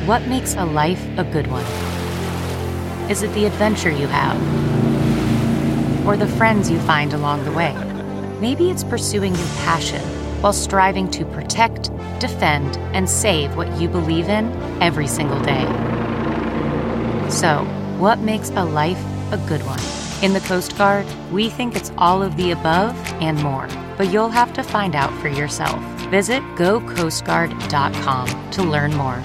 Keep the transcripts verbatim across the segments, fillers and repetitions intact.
What makes a life a good one? Is it the adventure you have? Or the friends you find along the way? Maybe it's pursuing your passion while striving to protect, defend, and save what you believe in every single day. So, what makes a life a good one? In the Coast Guard, we think it's all of the above and more, but you'll have to find out for yourself. Visit go coast guard dot com to learn more.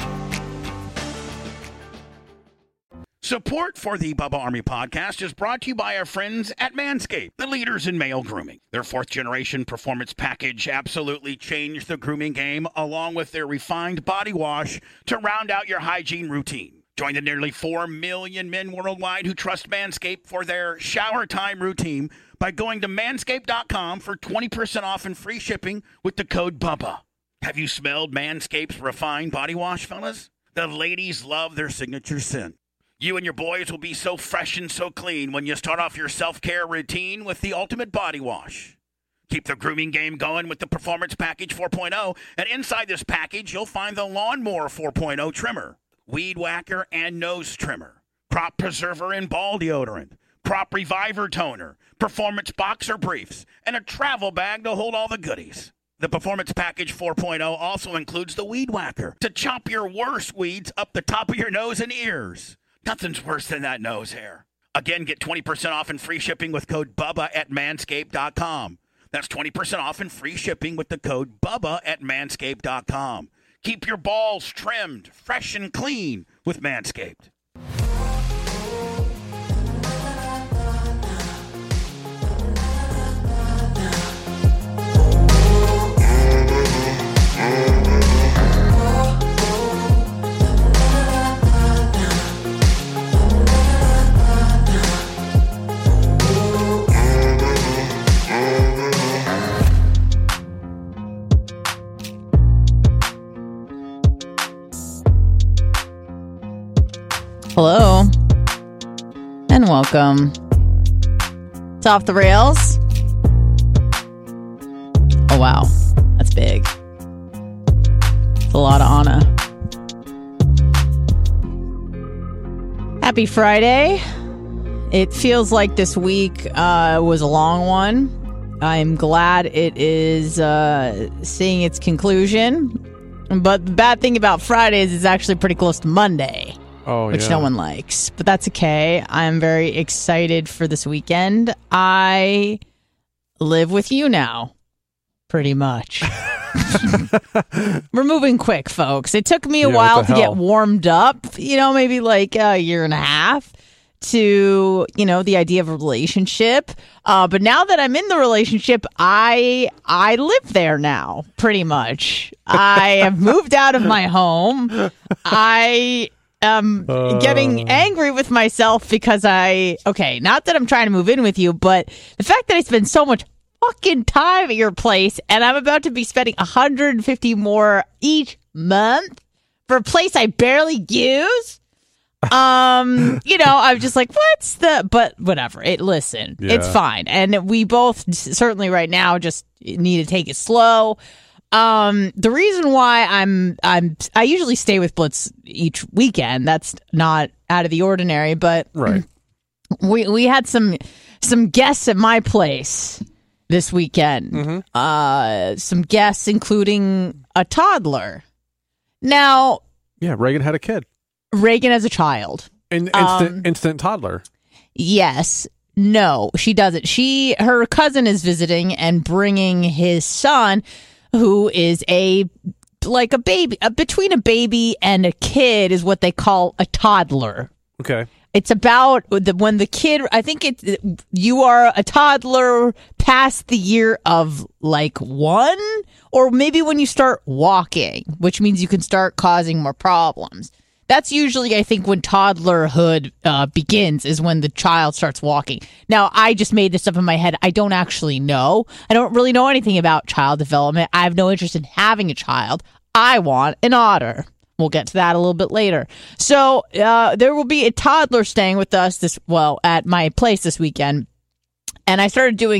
Support for the Bubba Army podcast is brought to you by our friends at Manscaped, the leaders in male grooming. Their fourth-generation performance package absolutely changed the grooming game, along with their refined body wash to round out your hygiene routine. Join the nearly four million men worldwide who trust Manscaped for their shower time routine by going to manscaped dot com for twenty percent off and free shipping with the code BUBBA. Have you smelled Manscaped's refined body wash, fellas? The ladies love their signature scent. You and your boys will be so fresh and so clean when you start off your self-care routine with the ultimate body wash. Keep the grooming game going with the Performance Package four point oh, and inside this package, you'll find the Lawnmower four point oh trimmer, Weed Whacker and Nose Trimmer, Crop Preserver and Ball Deodorant, Crop Reviver Toner, Performance Boxer Briefs, and a travel bag to hold all the goodies. The Performance Package four point oh also includes the Weed Whacker to chop your worst weeds up the top of your nose and ears. Nothing's worse than that nose hair. Again, get twenty percent off and free shipping with code BUBBA at manscaped dot com. That's twenty percent off and free shipping with the code BUBBA at manscaped dot com. Keep your balls trimmed, fresh and clean with Manscaped. Hello, and welcome to Off the Rails. Oh, wow. That's big. It's a lot of Anna. Happy Friday. It feels like this week uh, was a long one. I'm glad it is uh, seeing its conclusion. But the bad thing about Friday is it's actually pretty close to Monday. Oh, which yeah. no one likes, but that's okay. I'm very excited for this weekend. I live with you now, pretty much. We're moving quick, folks. It took me a Yeah, while what the to hell? get warmed up, you know, maybe like a year and a half to, you know, the idea of a relationship. Uh, but now that I'm in the relationship, I I live there now, pretty much. I have moved out of my home. I... Um, Uh. getting angry with myself because I, okay, not that I'm trying to move in with you, but the fact that I spend so much fucking time at your place and I'm about to be spending one hundred fifty more each month for a place I barely use. Um, you know, I'm just like, what's the, but whatever. It, listen, Yeah. it's fine. And we both certainly right now just need to take it slow. Um, the reason why I'm I'm I usually stay with Blitz each weekend. That's not out of the ordinary, but Right. we we had some some guests at my place this weekend. Mm-hmm. Uh, some guests, including a toddler. Now, Yeah, Reagan had a kid. Reagan as a child. In, instant, Um, instant toddler. Yes. No, she doesn't. She her cousin is visiting and bringing his son, who is a like a baby, a, between a baby and a kid is what they call a toddler. Okay. It's about the, when the kid, I think it, you are a toddler past the year of like one, or maybe when you start walking, which means you can start causing more problems. That's usually, I think, when toddlerhood uh, begins, is when the child starts walking. Now, I just made this up in my head. I don't actually know. I don't really know anything about child development. I have no interest in having a child. I want an otter. We'll get to that a little bit later. So uh, there will be a toddler staying with us this, well, at my place this weekend. And I started doing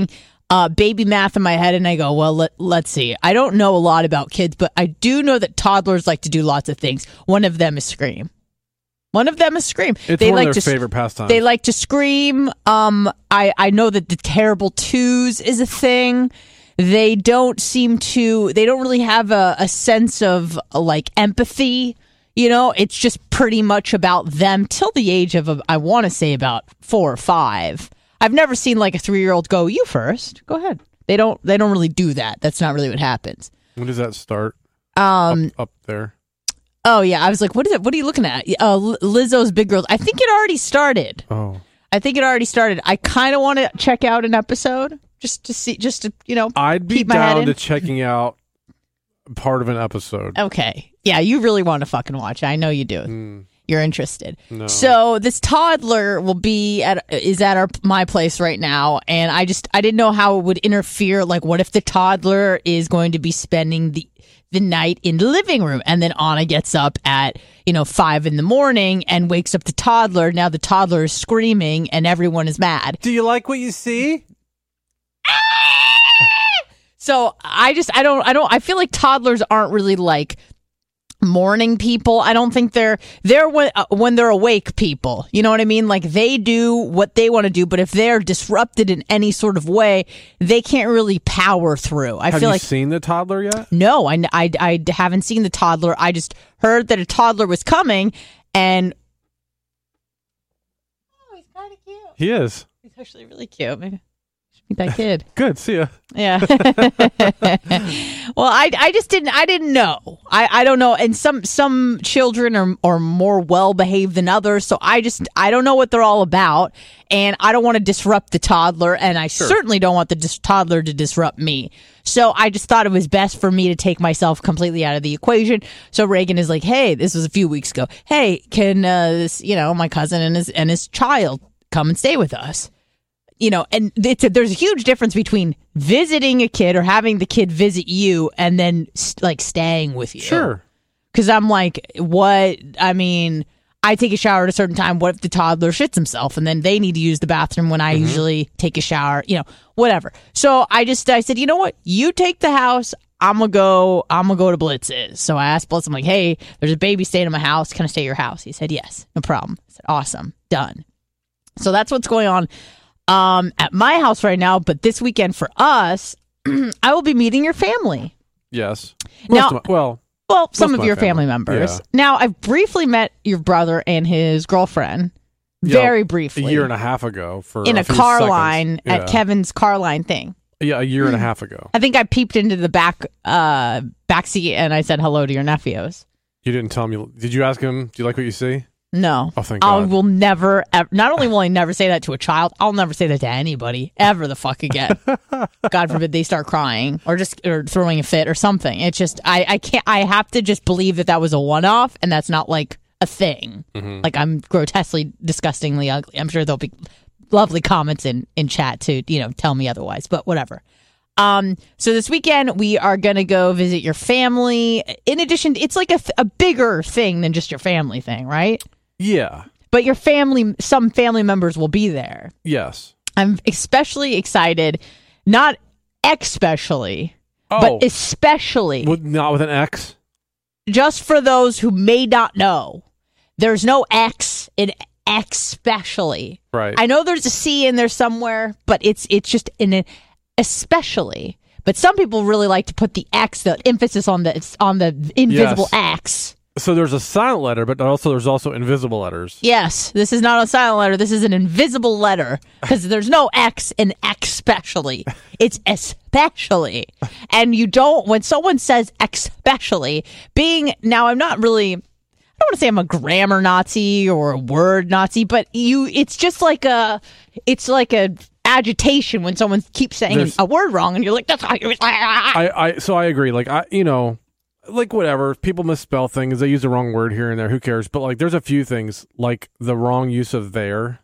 uh, baby math in my head, and I go, well, let, let's see. I don't know a lot about kids, but I do know that toddlers like to do lots of things. One of them is scream. One of them is scream. It's they one like of their to, favorite pastimes. They like to scream. Um, I, I know that the terrible twos is a thing. They don't seem to, they don't really have a, a sense of uh, like empathy. You know, it's just pretty much about them till the age of, uh, I want to say about four or five. I've never seen like a three-year-old go, you first. Go ahead. They don't, they don't really do that. That's not really what happens. When does that start? Um, up, up there. Oh, yeah. I was like, what is it? What are you looking at? Uh, Lizzo's Big Girls. I think it already started. Oh. I think it already started. I kind of want to check out an episode just to see, just to, you know, I'd be keep my head down in. to checking out part of an episode. Okay. Yeah, you really want to fucking watch. I know you do. Mm, You're interested. no. So this toddler will be at is at our my place right now, and I just I didn't know how it would interfere. Like, what if the toddler is going to be spending the the night in the living room, and then Anna gets up at you know five in the morning and wakes up the toddler. Now the toddler is screaming, and everyone is mad. Do you like what you see? So I just I don't I don't I feel like toddlers aren't really like morning people. I don't think they're they're when uh, when they're awake people. You know what I mean? Like they do what they want to do, but if they're disrupted in any sort of way, they can't really power through. I Have feel you like seen the toddler yet? no, I, I, I haven't seen the toddler. I just heard that a toddler was coming, and oh, he's kind of cute. He is. He's actually really cute. Maybe I should meet that kid. Good. See ya. Yeah. Well, I, I just didn't I didn't know. I, I don't know. And some some children are are more well behaved than others. So I just I don't know what they're all about. And I don't want to disrupt the toddler. And I Sure. certainly don't want the dis- toddler to disrupt me. So I just thought it was best for me to take myself completely out of the equation. So Reagan is like, hey, this was a few weeks ago. Hey, can uh, this, you know, my cousin and his and his child come and stay with us? You know, and it's a, there's a huge difference between visiting a kid or having the kid visit you and then like staying with you. Sure. Because I'm like, what? I mean, I take a shower at a certain time. What if the toddler shits himself and then they need to use the bathroom when I Mm-hmm. usually take a shower? You know, whatever. So I just I said, you know what? You take the house. I'm gonna go. I'm gonna go to Blitz's. So I asked Blitz. I'm like, hey, there's a baby staying in my house. Can I stay at your house? He said, yes, no problem. I said, awesome, done. So that's what's going on. Um, at my house right now, but this weekend for us, I will be meeting your family. Yes. Now- Most of my, well, Well, some Most of of my your family, family. members. Yeah. Now, I've briefly met your brother and his girlfriend, Yeah, very a briefly, year and a half ago for in a few car seconds. line Yeah. at Kevin's car line thing. Yeah, a year and a half ago. I think I peeped into the back uh, back seat and I said hello to your nephews. You didn't tell me. Did you ask him? Do you like what you see? No. Oh, thank I God. will never, ever, not only will I never say that to a child, I'll never say that to anybody ever the fuck again. God forbid they start crying or just or throwing a fit or something. It's just, I, I can't, I have to just believe that that was a one off and that's not like a thing. Mm-hmm. Like I'm grotesquely, disgustingly ugly. I'm sure there'll be lovely comments in, in chat to, you know, tell me otherwise, but whatever. Um, so this weekend we are going to go visit your family. In addition, it's like a, a bigger thing than just your family thing, right? Yeah. But your family, some family members will be there. Yes. I'm especially excited, not especially, Oh, but especially with, not with an X. just for those who may not know. There's no X in especially. Right. I know there's a C in there somewhere, but it's it's just in an especially. But some people really like to put the X, the emphasis on the on the invisible Yes. X. So there's a silent letter, but also there's also invisible letters. Yes, this is not a silent letter. This is an invisible letter because there's no X in especially. It's especially. And you don't, when someone says especially, being, now I'm not really, I don't want to say I'm a grammar Nazi or a word Nazi, but you, it's just like a, it's like a agitation when someone keeps saying There's- a word wrong and you're like, that's how you, I, I so I agree. Like I, you know, like whatever. People misspell things. They use the wrong word here and there. Who cares? But like, there's a few things like the wrong use of there.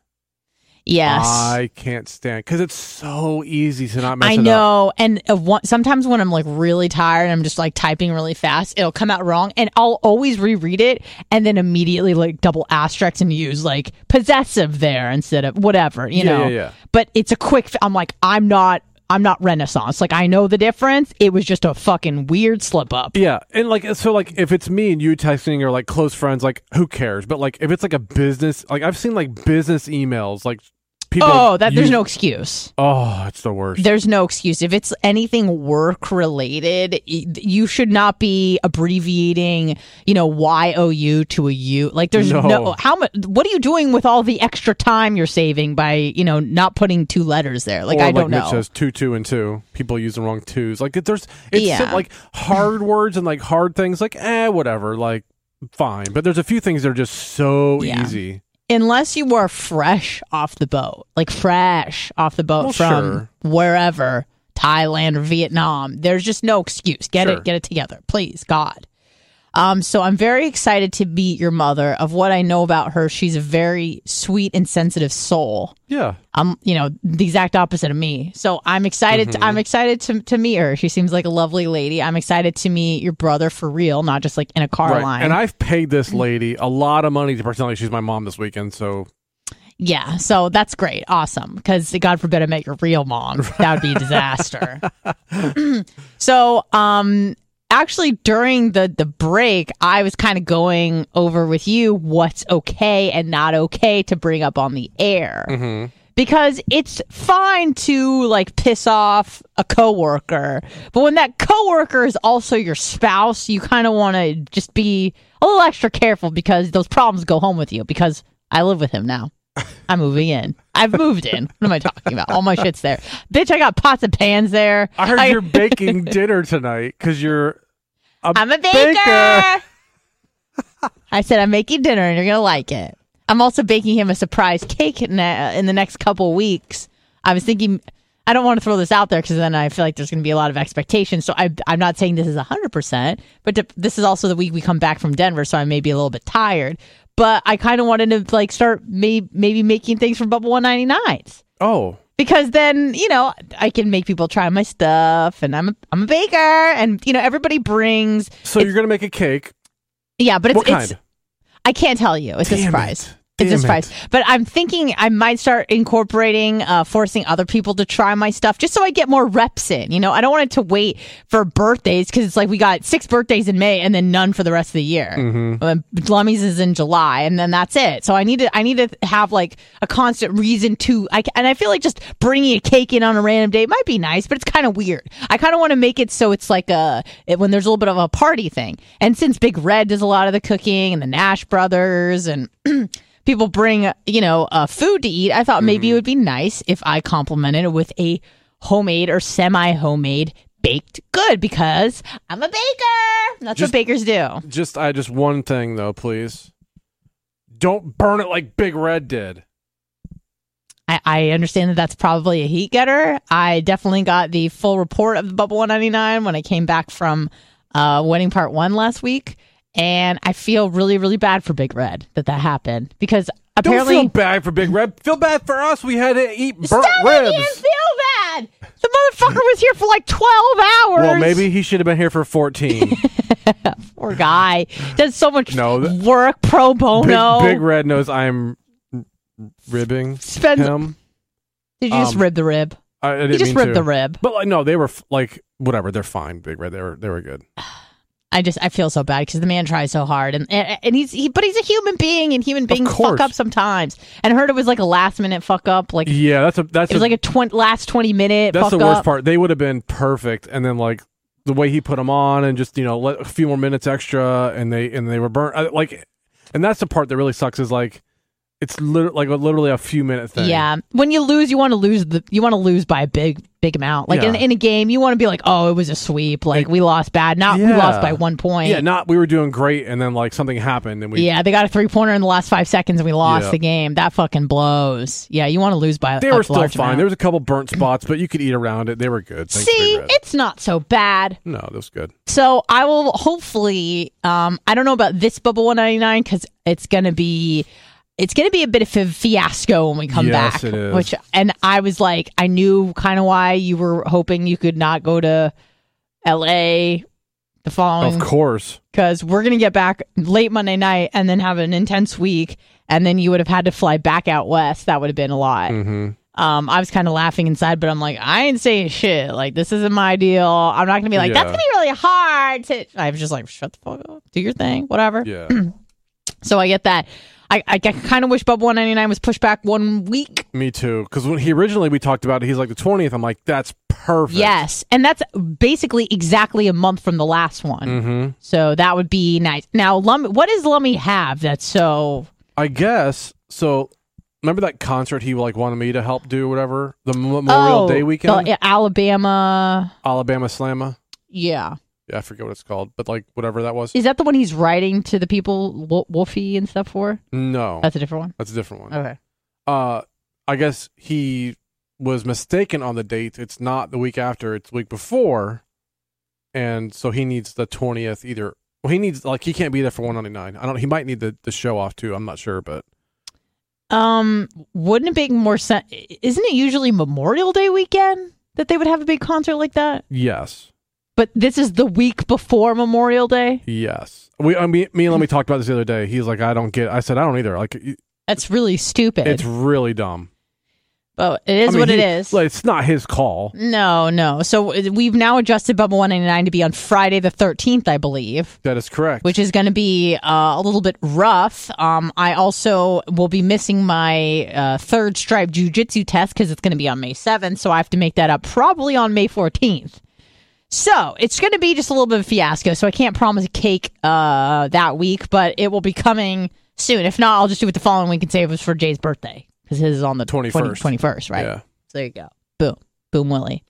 yes. I can't stand because it's so easy to not mess I it up. know, and uh, one, sometimes when I'm like really tired, I'm just like typing really fast. It'll come out wrong, and I'll always reread it and then immediately like double asterisks and use like possessive there instead of whatever, you Yeah, know. yeah, yeah. But it's a quick. F- I'm like, I'm not. I'm not Renaissance. Like, I know the difference. It was just a fucking weird slip up. Yeah, and like so, like if it's me and you texting or like close friends, like who cares? But like if it's like a business, like I've seen like business emails, like people. Oh, that use, there's no excuse. Oh, it's the worst. There's no excuse. If it's anything work related, you should not be abbreviating, you know, Y O U to a U. Like, there's no, No. how much. What are you doing with all the extra time you're saving by, you know, not putting two letters there? Like, or I like don't Mitch know. says two, two, and two. People use the wrong twos. Like it, there's, it's Yeah. sim- like hard words and like hard things. Like eh, whatever. Like fine. But there's a few things that are just so Yeah. easy. Unless you were fresh off the boat, like fresh off the boat Well, from sure. wherever, Thailand or Vietnam, there's just no excuse. Get Sure. it, get it together, please, God. Um, so I'm very excited to meet your mother. Of what I know about her, she's a very sweet and sensitive soul. Yeah. I'm, you know, the exact opposite of me. So I'm excited. Mm-hmm. To, I'm excited to to meet her. She seems like a lovely lady. I'm excited to meet your brother for real, not just like in a car Right. line. And I've paid this lady a lot of money to pretend like she's my mom this weekend. So Yeah, so that's great. Awesome. Because God forbid I met your real mom. That would be a disaster. So, um, actually, during the, the break, I was kind of going over with you what's okay and not okay to bring up on the air. Mm-hmm. Because it's fine to like piss off a coworker, but when that coworker is also your spouse, you kind of want to just be a little extra careful because those problems go home with you. Because I live with him now. I'm moving in. I've moved in. What am I talking about? All my shit's there. Bitch, I got pots and pans there. I heard I- you're baking dinner tonight because you're a I'm a baker. baker. I said I'm making dinner and you're going to like it. I'm also baking him a surprise cake in, uh, in the next couple of weeks. I was thinking, I don't want to throw this out there because then I feel like there's going to be a lot of expectations. So I, I'm not saying this is one hundred percent, but to, this is also the week we come back from Denver, so I may be a little bit tired. But I kind of wanted to like start may- maybe making things from Bubble one ninety-nines. Oh. Because then, you know, I can make people try my stuff, and I'm a, I'm a baker, and, you know, everybody brings... So you're going to make a cake. Yeah, but it's... What kind? it's I can't tell you. It's Damn a surprise. it. It's a Damn surprise. it. But I'm thinking I might start incorporating, uh, forcing other people to try my stuff just so I get more reps in. You know, I don't want it to wait for birthdays because it's like we got six birthdays in May and then none for the rest of the year. Mm-hmm. Um, Lummy's is in July and then that's it. So I need to, I need to have like a constant reason to, I, and I feel like just bringing a cake in on a random day might be nice, but it's kind of weird. I kind of want to make it so it's like a, it, when there's a little bit of a party thing. And since Big Red does a lot of the cooking and the Nash brothers and people bring, you know, uh, food to eat, I thought maybe it would be nice if I complimented it with a homemade or semi-homemade baked good because I'm a baker. That's Just- what bakers do. Just, I just one thing though, please. Don't burn it like Big Red did. I, I understand that that's probably a heat getter. I definitely got the full report of the Bubble one ninety-nine when I came back from uh, Wedding Part one last week. And I feel really, really bad for Big Red that that happened because apparently... Don't feel bad for Big Red. Feel bad for us. We had to eat burnt Stop ribs. making him feel bad. The motherfucker was here for like twelve hours. Well, maybe he should have been here for fourteen. Poor guy. Does so much No, th- work pro bono. Big, Big Red knows I'm ribbing Spends- him. Did you just um, rib the rib? I, I didn't You just mean ribbed to. the rib. But like, no, they were f- like whatever. They're fine, Big Red. They were they were good. I just I feel so bad because the man tries so hard and and, and he's he, but he's a human being and human beings course. fuck up sometimes. And I heard it was like a last minute fuck up. Like Yeah, that's a that's it was a, like a twenty last twenty minute. that's fuck the worst up. part. They would have been perfect, and then like the way he put them on, and just you know let a few more minutes extra, and they and they were burnt. I, like, and that's the part that really sucks. Is like it's lit- like a, literally a few minute thing. Yeah, when you lose, you want to lose the you want to lose by a big big amount. Like Yeah. in, in a game, you want to be like, oh, it was a sweep. Like, Like, we lost bad, not we yeah. lost by one point. Yeah, not we were doing great, and then like something happened, and we Yeah, they got a three pointer in the last five seconds and we lost Yeah. the game. That fucking blows. Yeah, you want to lose by they a were still large fine. amount. There was a couple burnt spots, but you could eat around it. They were good. Thanks, See, Big Red. it's not so bad. No, that was good. So I will hopefully, um, I don't know about this Bubble one ninety-nine because it's going to be, it's going to be a bit of a fiasco when we come Yes, back. it is. Which, and I was like, I knew kind of why you were hoping you could not go to L A the following, Of course. because we're going to get back late Monday night and then have an intense week. And then you would have had to fly back out west. That would have been a lot. hmm Um, I was kind of laughing inside, but I'm like, I ain't saying shit. Like, this isn't my deal. I'm not gonna be like, Yeah. that's gonna be really hard to. I was just like, shut the fuck up, do your thing, whatever. Yeah. So I get that. I, I kind of wish Bubba one ninety-nine was pushed back one week. Me too. Because when he originally we talked about it, he's like the twentieth. I'm like, that's perfect. Yes, and that's basically exactly a month from the last one. Mm-hmm. So that would be nice. Now, Lummy, what does Lummy have that's so? I guess so. Remember that concert he like wanted me to help do, whatever, the Memorial oh, Day weekend, the Alabama, Alabama Slamma. yeah. Yeah, I forget what it's called, but like whatever that was. Is that the one he's writing to the people, Wo- Wolfie and stuff for? No, That's a different one. that's a different one. Okay. Uh, I guess he was mistaken on the date. It's not the week after; it's the week before, and so he needs the twentieth. Either well, he needs like he can't be there for one ninety nine. I don't. He might need the the show off too. I'm not sure, but Um, wouldn't it make more sense? Isn't it usually Memorial Day weekend that they would have a big concert like that? yes, But this is the week before Memorial Day. yes. We, I mean, me and Lemmy talked about this the other day. He's like, I don't get. I said, I don't either. Like, it- That's really stupid. it's really dumb. But it is I mean, what he- it is. Like, it's not his call. No, no. So uh, we've now adjusted Bubba one ninety-nine to be on Friday the thirteenth, I believe, That is correct. which is going to be uh, a little bit rough. Um, I also will be missing my uh, third stripe jiu-jitsu test because it's going to be on May seventh, so I have to make that up probably on May fourteenth. So it's going to be just a little bit of a fiasco, so I can't promise a cake uh, that week, but it will be coming soon. If not, I'll just do it the following week and say it was for Jay's birthday because his is on the twenty-first. twenty-first, right? Yeah. So there you go. Boom. Boom, Willie.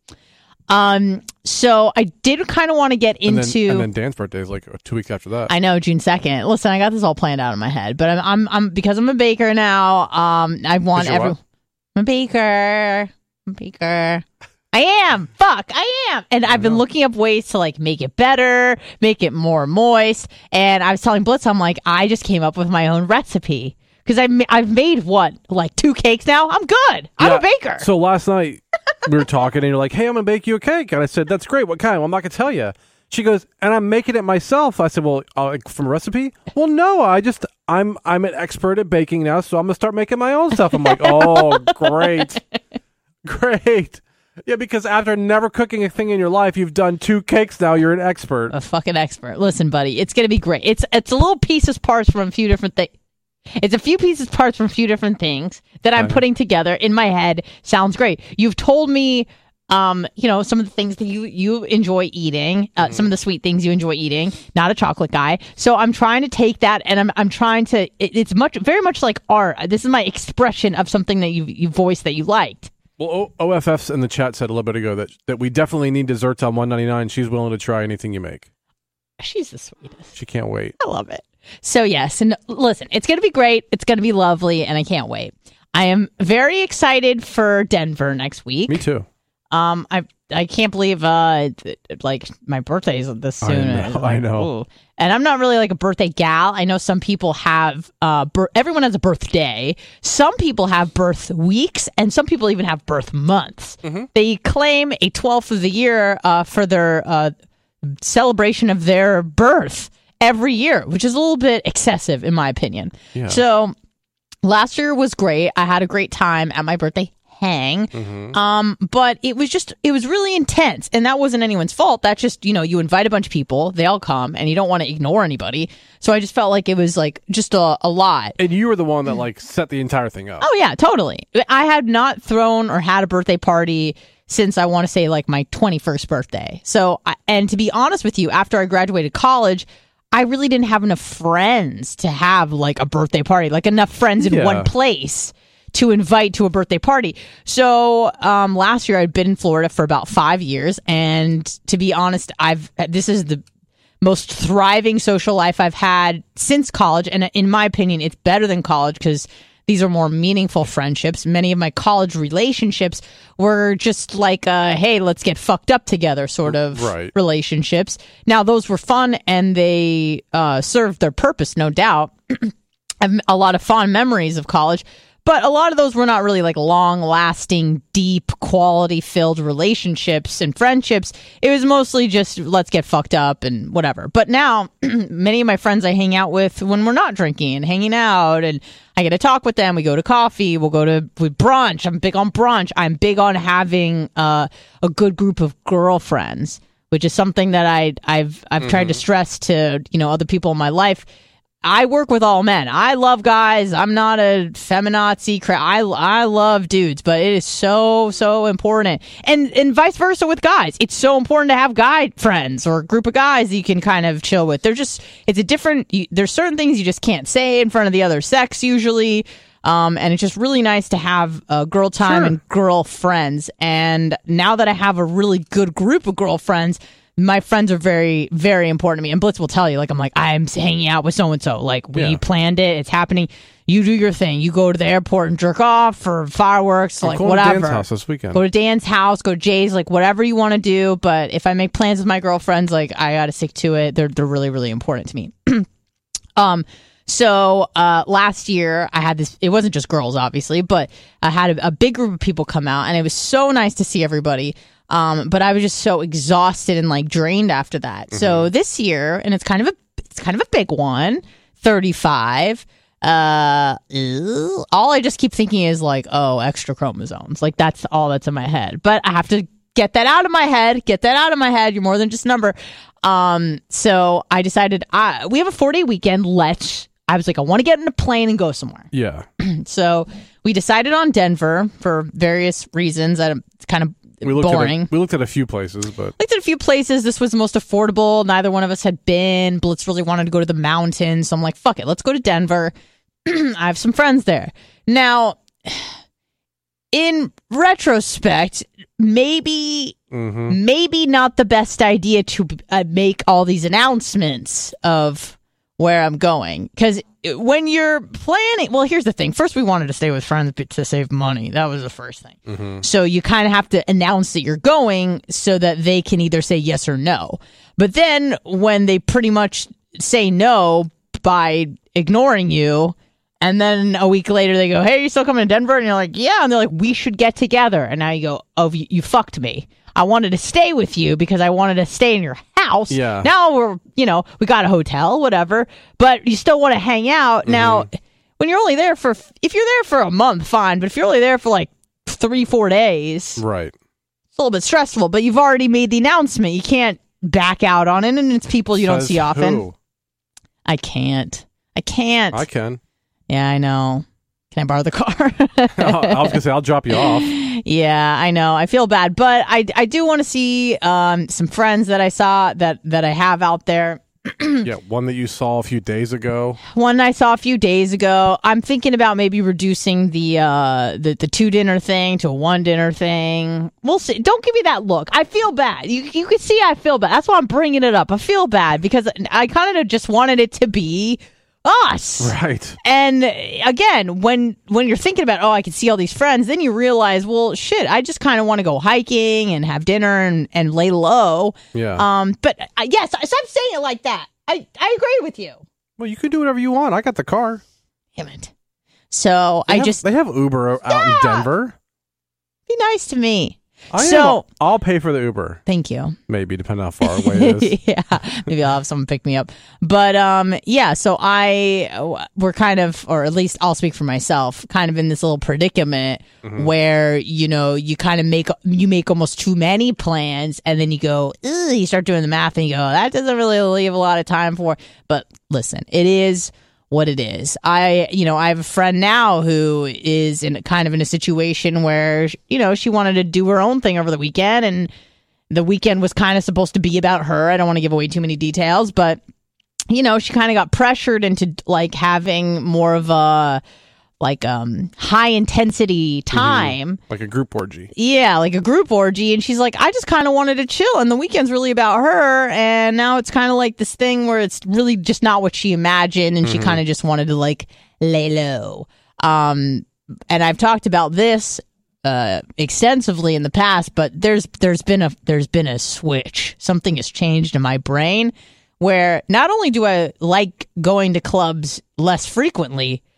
Um, so I did kind of want to get And then, into. and then Dan's birthday is like two weeks after that. I know, June second. Listen, I got this all planned out in my head, but I'm, I'm, I'm because I'm a baker now. Um, I want You're every. what? I'm a baker. I'm a baker. I am. Fuck, I am. And I've been looking up ways to like make it better, make it more moist. And I was telling Blitz, I'm like, I just came up with my own recipe because I ma- I've made what like two cakes now. I'm good. I'm Yeah, a baker. So last night we were talking, and you're like, "Hey, I'm gonna bake you a cake," and I said, "That's great. What kind?" Well, I'm not gonna tell you. She goes, "And I'm making it myself." I said, "Well, uh, like, from a recipe?" Well, no. I just I'm I'm an expert at baking now, so I'm gonna start making my own stuff. I'm like, "Oh, great, great." Yeah, because after never cooking a thing in your life, you've done two cakes now. You're an expert. A fucking expert. Listen, buddy, it's gonna be great. It's it's a little pieces parts from a few different things. It's a few pieces parts from a few different things that I'm Okay. putting together in my head. Sounds great. You've told me, um, you know, some of the things that you you enjoy eating, uh, some of the sweet things you enjoy eating. Not a chocolate guy, so I'm trying to take that and I'm I'm trying to. It, it's much very much like art. This is my expression of something that you you voiced that you liked. Well, o- O F F's in the chat said a little bit ago that that we definitely need desserts on one ninety-nine. She's willing to try anything you make. She's the sweetest. She can't wait. I love it. So yes, and listen, it's going to be great. It's going to be lovely, and I can't wait. I am very excited for Denver next week. Me too. Um, I I can't believe uh th- like my birthday is this I soon. know, It's I like, know. ooh. And I'm not really like a birthday gal. I know some people have uh bir- everyone has a birthday. Some people have birth weeks, and some people even have birth months. Mm-hmm. They claim a twelfth of the year uh for their uh celebration of their birth every year, which is a little bit excessive in my opinion. Yeah. So last year was great. I had a great time at my birthday hang. Mm-hmm. Um, but it was just, it was really intense. And that wasn't anyone's fault. That's just, you know, you invite a bunch of people, they all come, and you don't want to ignore anybody. So I just felt like it was like just a, a lot. And you were the one that like set the entire thing up. Oh, yeah, totally. I had not thrown or had a birthday party since I want to say like my twenty-first birthday. So, I, and to be honest with you, after I graduated college, I really didn't have enough friends to have like a birthday party, like enough friends in Yeah. one place to invite to a birthday party. So um, last year I'd been in Florida for about five years. And to be honest, I've this is the most thriving social life I've had since college. And in my opinion, it's better than college because these are more meaningful friendships. Many of my college relationships were just like, uh, hey, let's get fucked up together sort of Right. relationships. Now, those were fun and they uh, served their purpose, no doubt. I have a lot of fond memories of college. But a lot of those were not really like long-lasting, deep, quality-filled relationships and friendships. It was mostly just let's get fucked up and whatever. But now, many of my friends I hang out with when we're not drinking and hanging out, and I get to talk with them. We go to coffee. We'll go to with brunch. I'm big on brunch. I'm big on having uh, a good group of girlfriends, which is something that I, I've I've mm-hmm. tried to stress to you know other people in my life. I work with all men. I love guys. I'm not a feminazi crap. I, I love dudes, but it is so, so important. And and vice versa with guys. It's so important to have guy friends or a group of guys that you can kind of chill with. They're just, it's a different, you, there's certain things you just can't say in front of the other sex usually. Um, and it's just really nice to have uh, girl time sure. and girl friends. And now that I have a really good group of girlfriends, my friends are very, very important to me. And Blitz will tell you, like, I'm like, I'm hanging out with so-and-so. Like, we yeah. planned it. It's happening. You do your thing. You go to the airport and jerk off for fireworks, I'm like, whatever. Go to Dan's house this weekend. Go to Dan's house. Go to Jay's, like, whatever you want to do. But if I make plans with my girlfriends, like, I got to stick to it. They're, they're really, really important to me. um, So uh, last year, I had this, it wasn't just girls, obviously, but I had a, a big group of people come out, and it was so nice to see everybody. Um, but I was just so exhausted and like drained after that. Mm-hmm. So this year, and it's kind of a it's kind of a big one, thirty-five. Uh, ew, all I just keep thinking is like, oh, extra chromosomes. Like that's all that's in my head. But I have to get that out of my head. Get that out of my head. You're more than just a number. Um, so I decided I we have a four day weekend. Let's. I was like, I want to get in a plane and go somewhere. Yeah. So we decided on Denver for various reasons. That it's kind of we looked boring. At a, we looked at a few places, but looked at a few places. This was the most affordable. Neither one of us had been. Blitz really wanted to go to the mountains, so I'm like, fuck it, let's go to Denver. I have some friends there. Now, in retrospect, maybe mm-hmm. maybe not the best idea to uh, make all these announcements of where I'm going, because when you're planning, well, here's the thing. First, we wanted to stay with friends to save money. That was the first thing. Mm-hmm. So you kind of have to announce that you're going so that they can either say yes or no. But then when they pretty much say no by ignoring you, and then a week later they go, hey, are you still coming to Denver? And you're like, yeah. And they're like, we should get together. And now you go, oh, you, you fucked me. I wanted to stay with you because I wanted to stay in your house. Yeah. Now we're, you know, we got a hotel, whatever, but you still want to hang out. Mm-hmm. Now, when you're only there for, if you're there for a month, fine. But if you're only there for like three, four days, right, it's a little bit stressful, but you've already made the announcement. You can't back out on it. And it's people you Says don't see often. Who? I can't. I can't. I can. Yeah, I know. Can I borrow the car? I was gonna say I'll drop you off. Yeah, I know. I feel bad, but I, I do want to see um, some friends that I saw that that I have out there. Yeah, one that you saw a few days ago. One I saw a few days ago. I'm thinking about maybe reducing the uh, the the two dinner thing to a one dinner thing. We'll see. Don't give me that look. I feel bad. You you can see I feel bad. That's why I'm bringing it up. I feel bad because I kind of just wanted it to be us, right? And again, when when you're thinking about, oh, I can see all these friends, then you realize, well, shit, I just kind of want to go hiking and have dinner and, and lay low. Yeah. Um. But uh, yes, stop saying it like that. I I agree with you. Well, you can do whatever you want. I got the car. Damn it. So they I have, just they have Uber out yeah! in Denver. Be nice to me. I so am, I'll pay for the Uber. Thank you. Maybe, depending on how far away it is. Yeah, maybe I'll have someone pick me up. But um, yeah. So I we're kind of, or at least I'll speak for myself, kind of in this little predicament mm-hmm. where you know you kind of make you make almost too many plans, and then you go, ugh, you start doing the math, and you go, that doesn't really leave a lot of time for. But listen, it is what it is. I, you know, I have a friend now who is in kind of in a situation where, you know, she wanted to do her own thing over the weekend, and the weekend was kind of supposed to be about her. I don't want to give away too many details, but, you know, she kind of got pressured into like having more of a like um high intensity time, mm-hmm. like a group orgy. Yeah, like a group orgy. And she's like, I just kind of wanted to chill, and the weekend's really about her, and now it's kind of like this thing where it's really just not what she imagined, and mm-hmm. she kind of just wanted to like lay low. Um and I've talked about this uh extensively in the past, but there's there's been a there's been a switch. Something has changed in my brain where not only do I like going to clubs less frequently,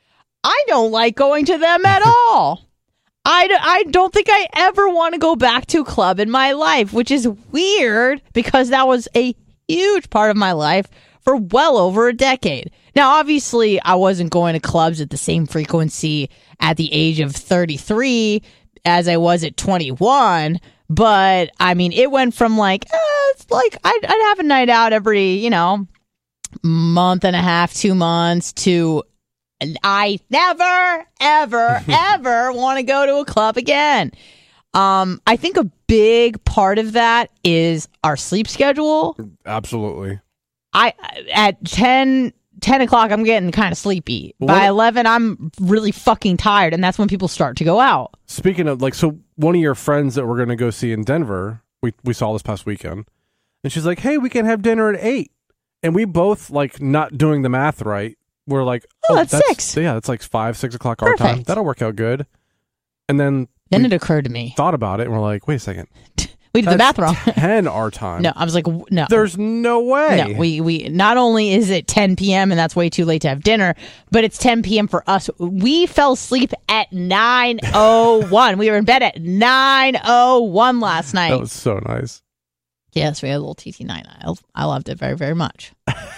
I don't like going to them at all. I, d- I don't think I ever want to go back to a club in my life, which is weird because that was a huge part of my life for well over a decade. Now, obviously, I wasn't going to clubs at the same frequency at the age of thirty-three as I was at twenty-one. But, I mean, it went from like, eh, it's like I'd, I'd have a night out every, you know, month and a half, two months to I never, ever, ever want to go to a club again. Um, I think a big part of that is our sleep schedule. Absolutely. I at ten, ten o'clock, I'm getting kind of sleepy. What? By eleven, I'm really fucking tired, and that's when people start to go out. Speaking of, like, so one of your friends that we're going to go see in Denver, we, we saw this past weekend, and she's like, hey, we can have dinner at eight. And we both, like, not doing the math right, we're like, oh, oh that's, that's six. Yeah, that's like five, six o'clock our time. Perfect. That'll work out good. And then Then we it occurred to me. thought about it, and we're like, wait a second. We did the math That's wrong. ten our time. No, I was like, w- no. There's no way. No, we, we not only is it ten p.m. and that's way too late to have dinner, but it's ten p.m. for us. We fell asleep at nine oh one. We were in bed at nine oh one last night. That was so nice. Yes, we had a little T T nine. I, I loved it very, very much.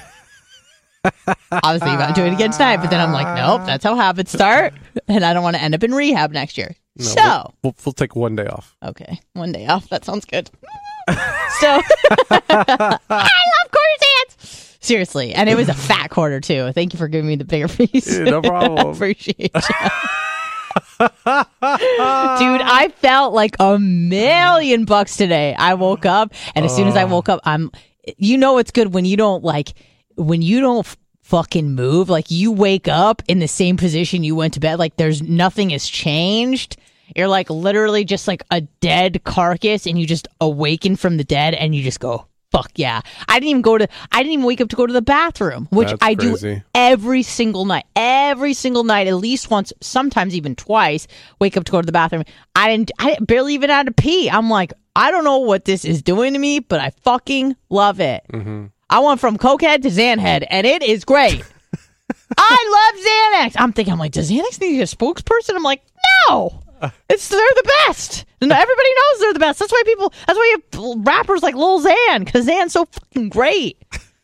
I was thinking about doing it again tonight, but then I'm like, nope, that's how habits start. And I don't want to end up in rehab next year. No, so, we'll, we'll, we'll take one day off. okay, one day off. That sounds good. So, I love quarter sands. Seriously. And it was a fat quarter, too. Thank you for giving me the bigger piece. Yeah, no problem. Appreciate you. Dude, I felt like a million bucks today. I woke up, and as soon as I woke up, I'm, you know, it's good when you don't like, when you don't f- fucking move, like you wake up in the same position you went to bed, like there's nothing has changed. You're like literally just like a dead carcass, and you just awaken from the dead, and you just go, fuck yeah. I didn't even go to, I didn't even wake up to go to the bathroom, which That's I crazy. do every single night. Every single night, at least once, sometimes even twice, wake up to go to the bathroom. I didn't, I barely even had to pee. I'm like, I don't know what this is doing to me, but I fucking love it. Mm-hmm. I went from cokehead to Xanhead, and it is great. I love Xanax. I'm thinking, I'm like, does Xanax need a spokesperson? I'm like, no. It's they're the best. And everybody knows they're the best. That's why people. That's why you have rappers like Lil Xan, because Xan's so fucking great.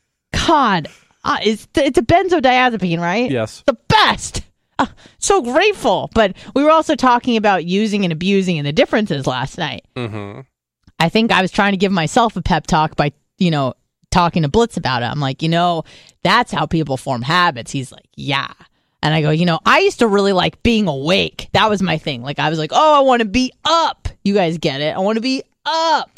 God, uh, it's it's a benzodiazepine, right? Yes. The best. Uh, so grateful. But we were also talking about using and abusing and the differences last night. Mm-hmm. I think I was trying to give myself a pep talk by, you know, talking to Blitz about it. I'm like, you know, that's how people form habits. He's like, yeah. And I go, you know, I used to really like being awake. That was my thing. Like, I was like, oh, I want to be up. You guys get it. I want to be up.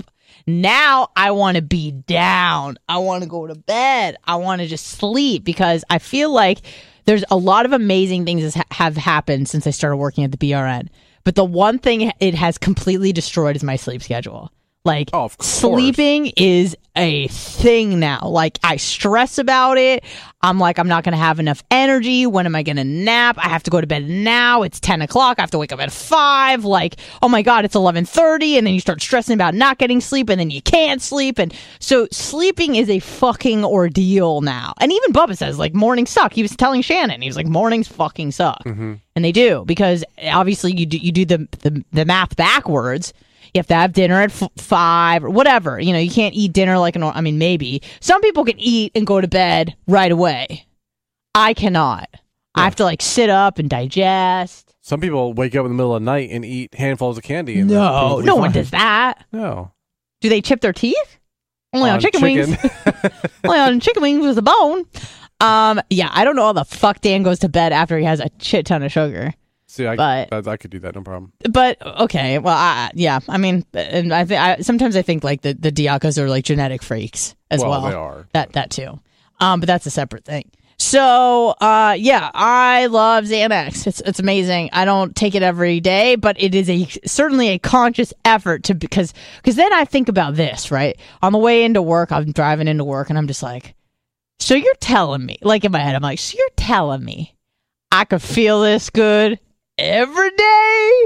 Now I want to be down. I want to go to bed. I want to just sleep, because I feel like there's a lot of amazing things that ha- have happened since I started working at the B R N. But the one thing it has completely destroyed is my sleep schedule. Like, Oh, of course. sleeping is a thing now. Like, I stress about it. I'm like, I'm not going to have enough energy. When am I going to nap? I have to go to bed now. It's ten o'clock. I have to wake up at five. Like, oh my God, it's eleven thirty. And then you start stressing about not getting sleep, and then you can't sleep. And so sleeping is a fucking ordeal now. And even Bubba says, like, mornings suck. He was telling Shannon, he was like, mornings fucking suck. Mm-hmm. And they do, because obviously you do, you do the, the, the math backwards. You have to have dinner at f- five or whatever. You know, you can't eat dinner like an, I mean, maybe. Some people can eat and go to bed right away. I cannot. Yeah. I have to like sit up and digest. Some people wake up in the middle of the night and eat handfuls of candy. And No, no one does that. No. Do they chip their teeth? Only on, On chicken, chicken. wings. Only on chicken wings with a bone. Um, yeah, I don't know how the fuck Dan goes to bed after he has a shit ton of sugar. See, I, But- I, I could do that, no problem. But okay, well, I, yeah, I mean, and I think I, sometimes I think like the the Diacos are like genetic freaks as well. Well, they are. That that too, um, but that's a separate thing. So, uh, yeah, I love Xanax. It's it's amazing. I don't take it every day, but it is a certainly a conscious effort to because because then I think about this right on the way into work. I'm driving into work, and I'm just like, so you're telling me, like in my head, I'm like, so you're telling me I could feel this good every day?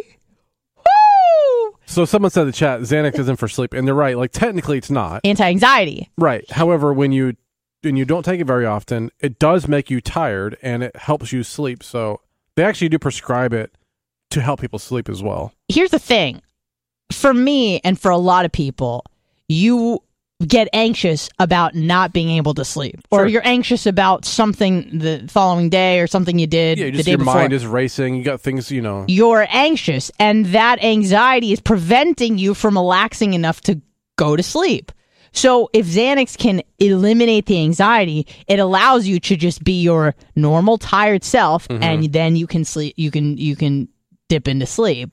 Woo! So someone said in the chat, Xanax isn't for sleep, and they're right. Like, technically it's not. Anti-anxiety. Right. However, when you when you don't take it very often, it does make you tired, and it helps you sleep. So they actually do prescribe it to help people sleep as well. Here's the thing. For me and for a lot of people, you get anxious about not being able to sleep, or Sure. you're anxious about something the following day or something you did Yeah, the just day your before. mind is racing. You got things, you know. You're anxious, and that anxiety is preventing you from relaxing enough to go to sleep. So if Xanax can eliminate the anxiety, it allows you to just be your normal tired self, Mm-hmm. and then you can sleep. You can you can dip into sleep.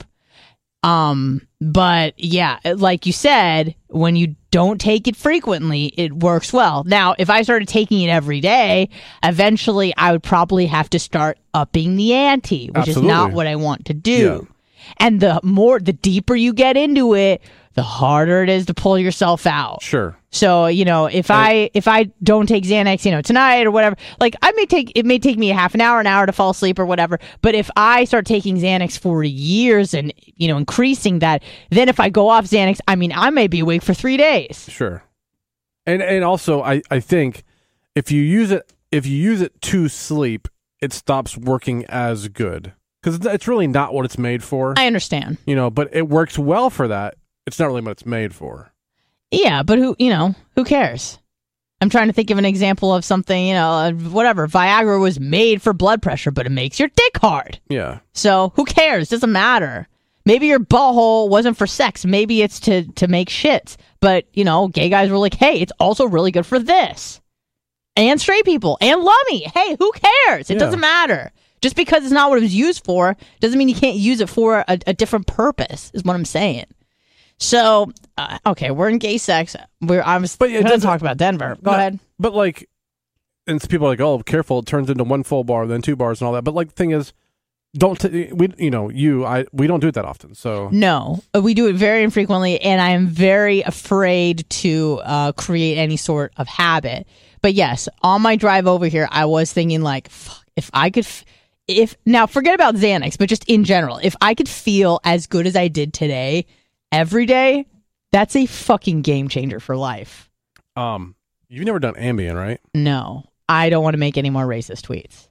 Um, but yeah, like you said, when you don't take it frequently, it works well. Now, if I started taking it every day, eventually I would probably have to start upping the ante, which Absolutely. is not what I want to do. Yeah. And the more, the deeper you get into it, the harder it is to pull yourself out. Sure. So, you know, if I if I don't take Xanax, you know, tonight or whatever, like I may take it may take me a half an hour, an hour to fall asleep or whatever. But if I start taking Xanax for years and, you know, increasing that, then if I go off Xanax, I mean, I may be awake for three days. Sure. And and also I, I think if you use it if you use it to sleep, it stops working as good. Because it's really not what it's made for. I understand. You know, but it works well for that. It's not really what it's made for. Yeah, but who, you know, who cares? I'm trying to think of an example of something, you know, uh, whatever. Viagra was made for blood pressure, but it makes your dick hard. Yeah. So who cares? Doesn't matter. Maybe your butthole wasn't for sex. Maybe it's to, to make shits. But, you know, gay guys were like, hey, it's also really good for this. And straight people. And lummy. Hey, who cares? It Yeah. doesn't matter. Just because it's not what it was used for doesn't mean you can't use it for a, a different purpose, is what I'm saying. So, uh, okay, we're in gay sex. We're I was But it going to doesn't- talk about Denver. Go No, ahead. But like, and people are like, oh, careful! It turns into one full bar, then two bars, and all that. But like, the thing is, don't t- we? You know, you, I, we don't do it that often. So No, uh, we do it very infrequently, and I am very afraid to uh, create any sort of habit. But yes, on my drive over here, I was thinking like, fuck, if I could, f- if now forget about Xanax, but just in general, if I could feel as good as I did today every day, that's a fucking game changer for life. um, you've never done Ambien, right? No, I don't want to make any more racist tweets.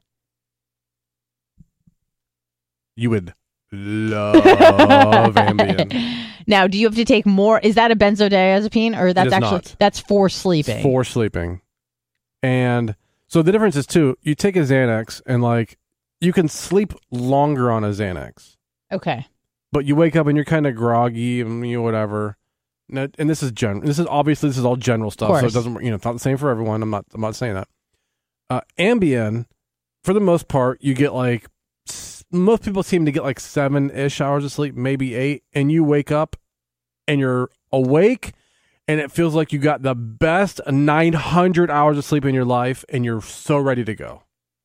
You would love Ambien. Now, do you have to take more? Is that a benzodiazepine, or that's is actually not. that's for sleeping? For sleeping. And so the difference is too, you take a Xanax and like you can sleep longer on a Xanax, Okay. but you wake up and you're kind of groggy and you know, whatever. No, and this is general. This is obviously this is all general stuff, so it course. doesn't. You know, it's not the same for everyone. I'm not. I'm not saying that. Uh, Ambien, for the most part, you get like s- most people seem to get like seven ish hours of sleep, maybe eight, and you wake up and you're awake, and it feels like you got the best nine hundred hours of sleep in your life, and you're so ready to go.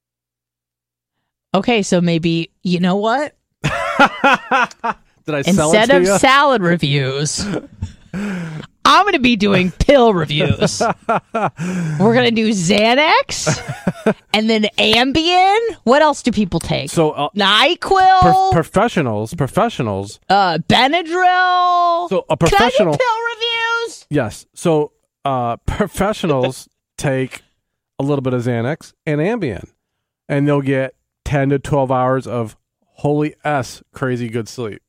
Okay, so maybe, you know what? Did I sell it Instead to of you? salad reviews, I'm going to be doing pill reviews. We're going to do Xanax and then Ambien. What else do people take? So uh, NyQuil, prof- professionals, professionals. uh, Benadryl. So a Can I do professional. pill reviews? Yes. So uh, professionals take a little bit of Xanax and Ambien, and they'll get ten to twelve hours of holy S crazy good sleep.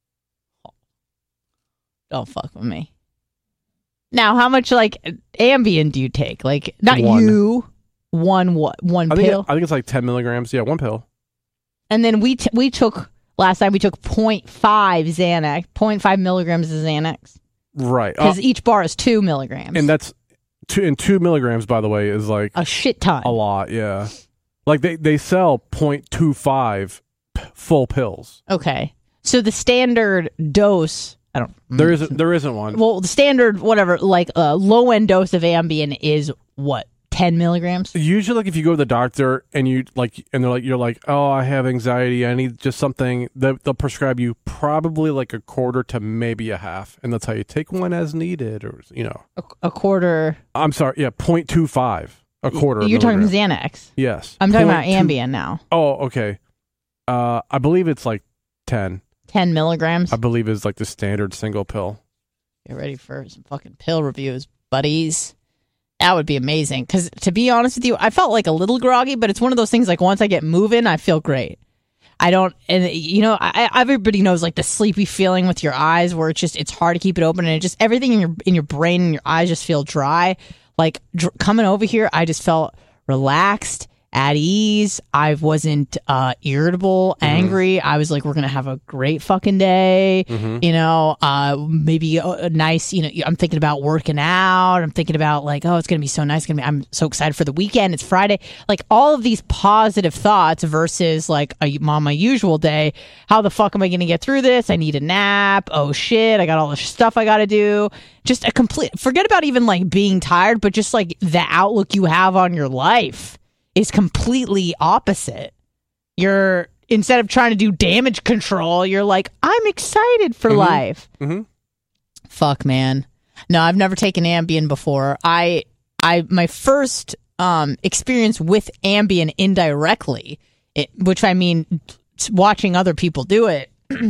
Don't fuck with me. Now, how much like Ambien do you take? Like, not One. you. One what? One I think, pill. it, I think it's like ten milligrams. Yeah, one pill. And then we t- we took last time we took zero point five Xanax, zero point five milligrams of Xanax, Right. Uh, because each bar is two milligrams, and that's two, and two milligrams, by the way, is like a shit ton. a lot. Yeah. Like they, they sell zero point two five p- full pills. Okay, so the standard dose, I don't. There isn't there isn't one. Well, the standard whatever, like uh, low end dose of Ambien is what, ten milligrams? Usually, like if you go to the doctor and you like, and they're like, you're like, oh, I have anxiety, I need just something. They, they'll prescribe you probably like a quarter to maybe a half, and they'll tell you take one as needed, or you know, A, a quarter. I'm sorry, yeah, point two five, a quarter. You're talking milligram. Xanax. Yes, I'm talking about zero point two Ambien now. Oh, okay. Uh, I believe it's like ten. ten milligrams. I believe is like the standard single pill. Get ready for some fucking pill reviews, buddies. That would be amazing. Because to be honest with you, I felt like a little groggy, but it's one of those things like once I get moving, I feel great. I don't, and you know, I, everybody knows like the sleepy feeling with your eyes, where it's just it's hard to keep it open, and it just everything in your in your brain and your eyes just feel dry. Like dr- coming over here, I just felt relaxed, at ease. I wasn't uh, irritable, mm-hmm. angry. I was like, we're gonna have a great fucking day. Mm-hmm. You know, uh, maybe a, a nice. You know, I'm thinking about working out. I'm thinking about like, oh, it's gonna be so nice. It's gonna be. I'm so excited for the weekend. It's Friday. Like all of these positive thoughts versus like a, on my usual day. How the fuck am I gonna get through this? I need a nap. Oh shit! I got all this stuff I gotta do. Just a complete. Forget about even like being tired, but just like the outlook you have on your life is completely opposite. You're, instead of trying to do damage control, you're like, I'm excited for mm-hmm. life. Mm-hmm. Fuck, man. No, I've never taken Ambien before. I, I, my first um, experience with Ambien indirectly, it, which I mean, watching other people do it,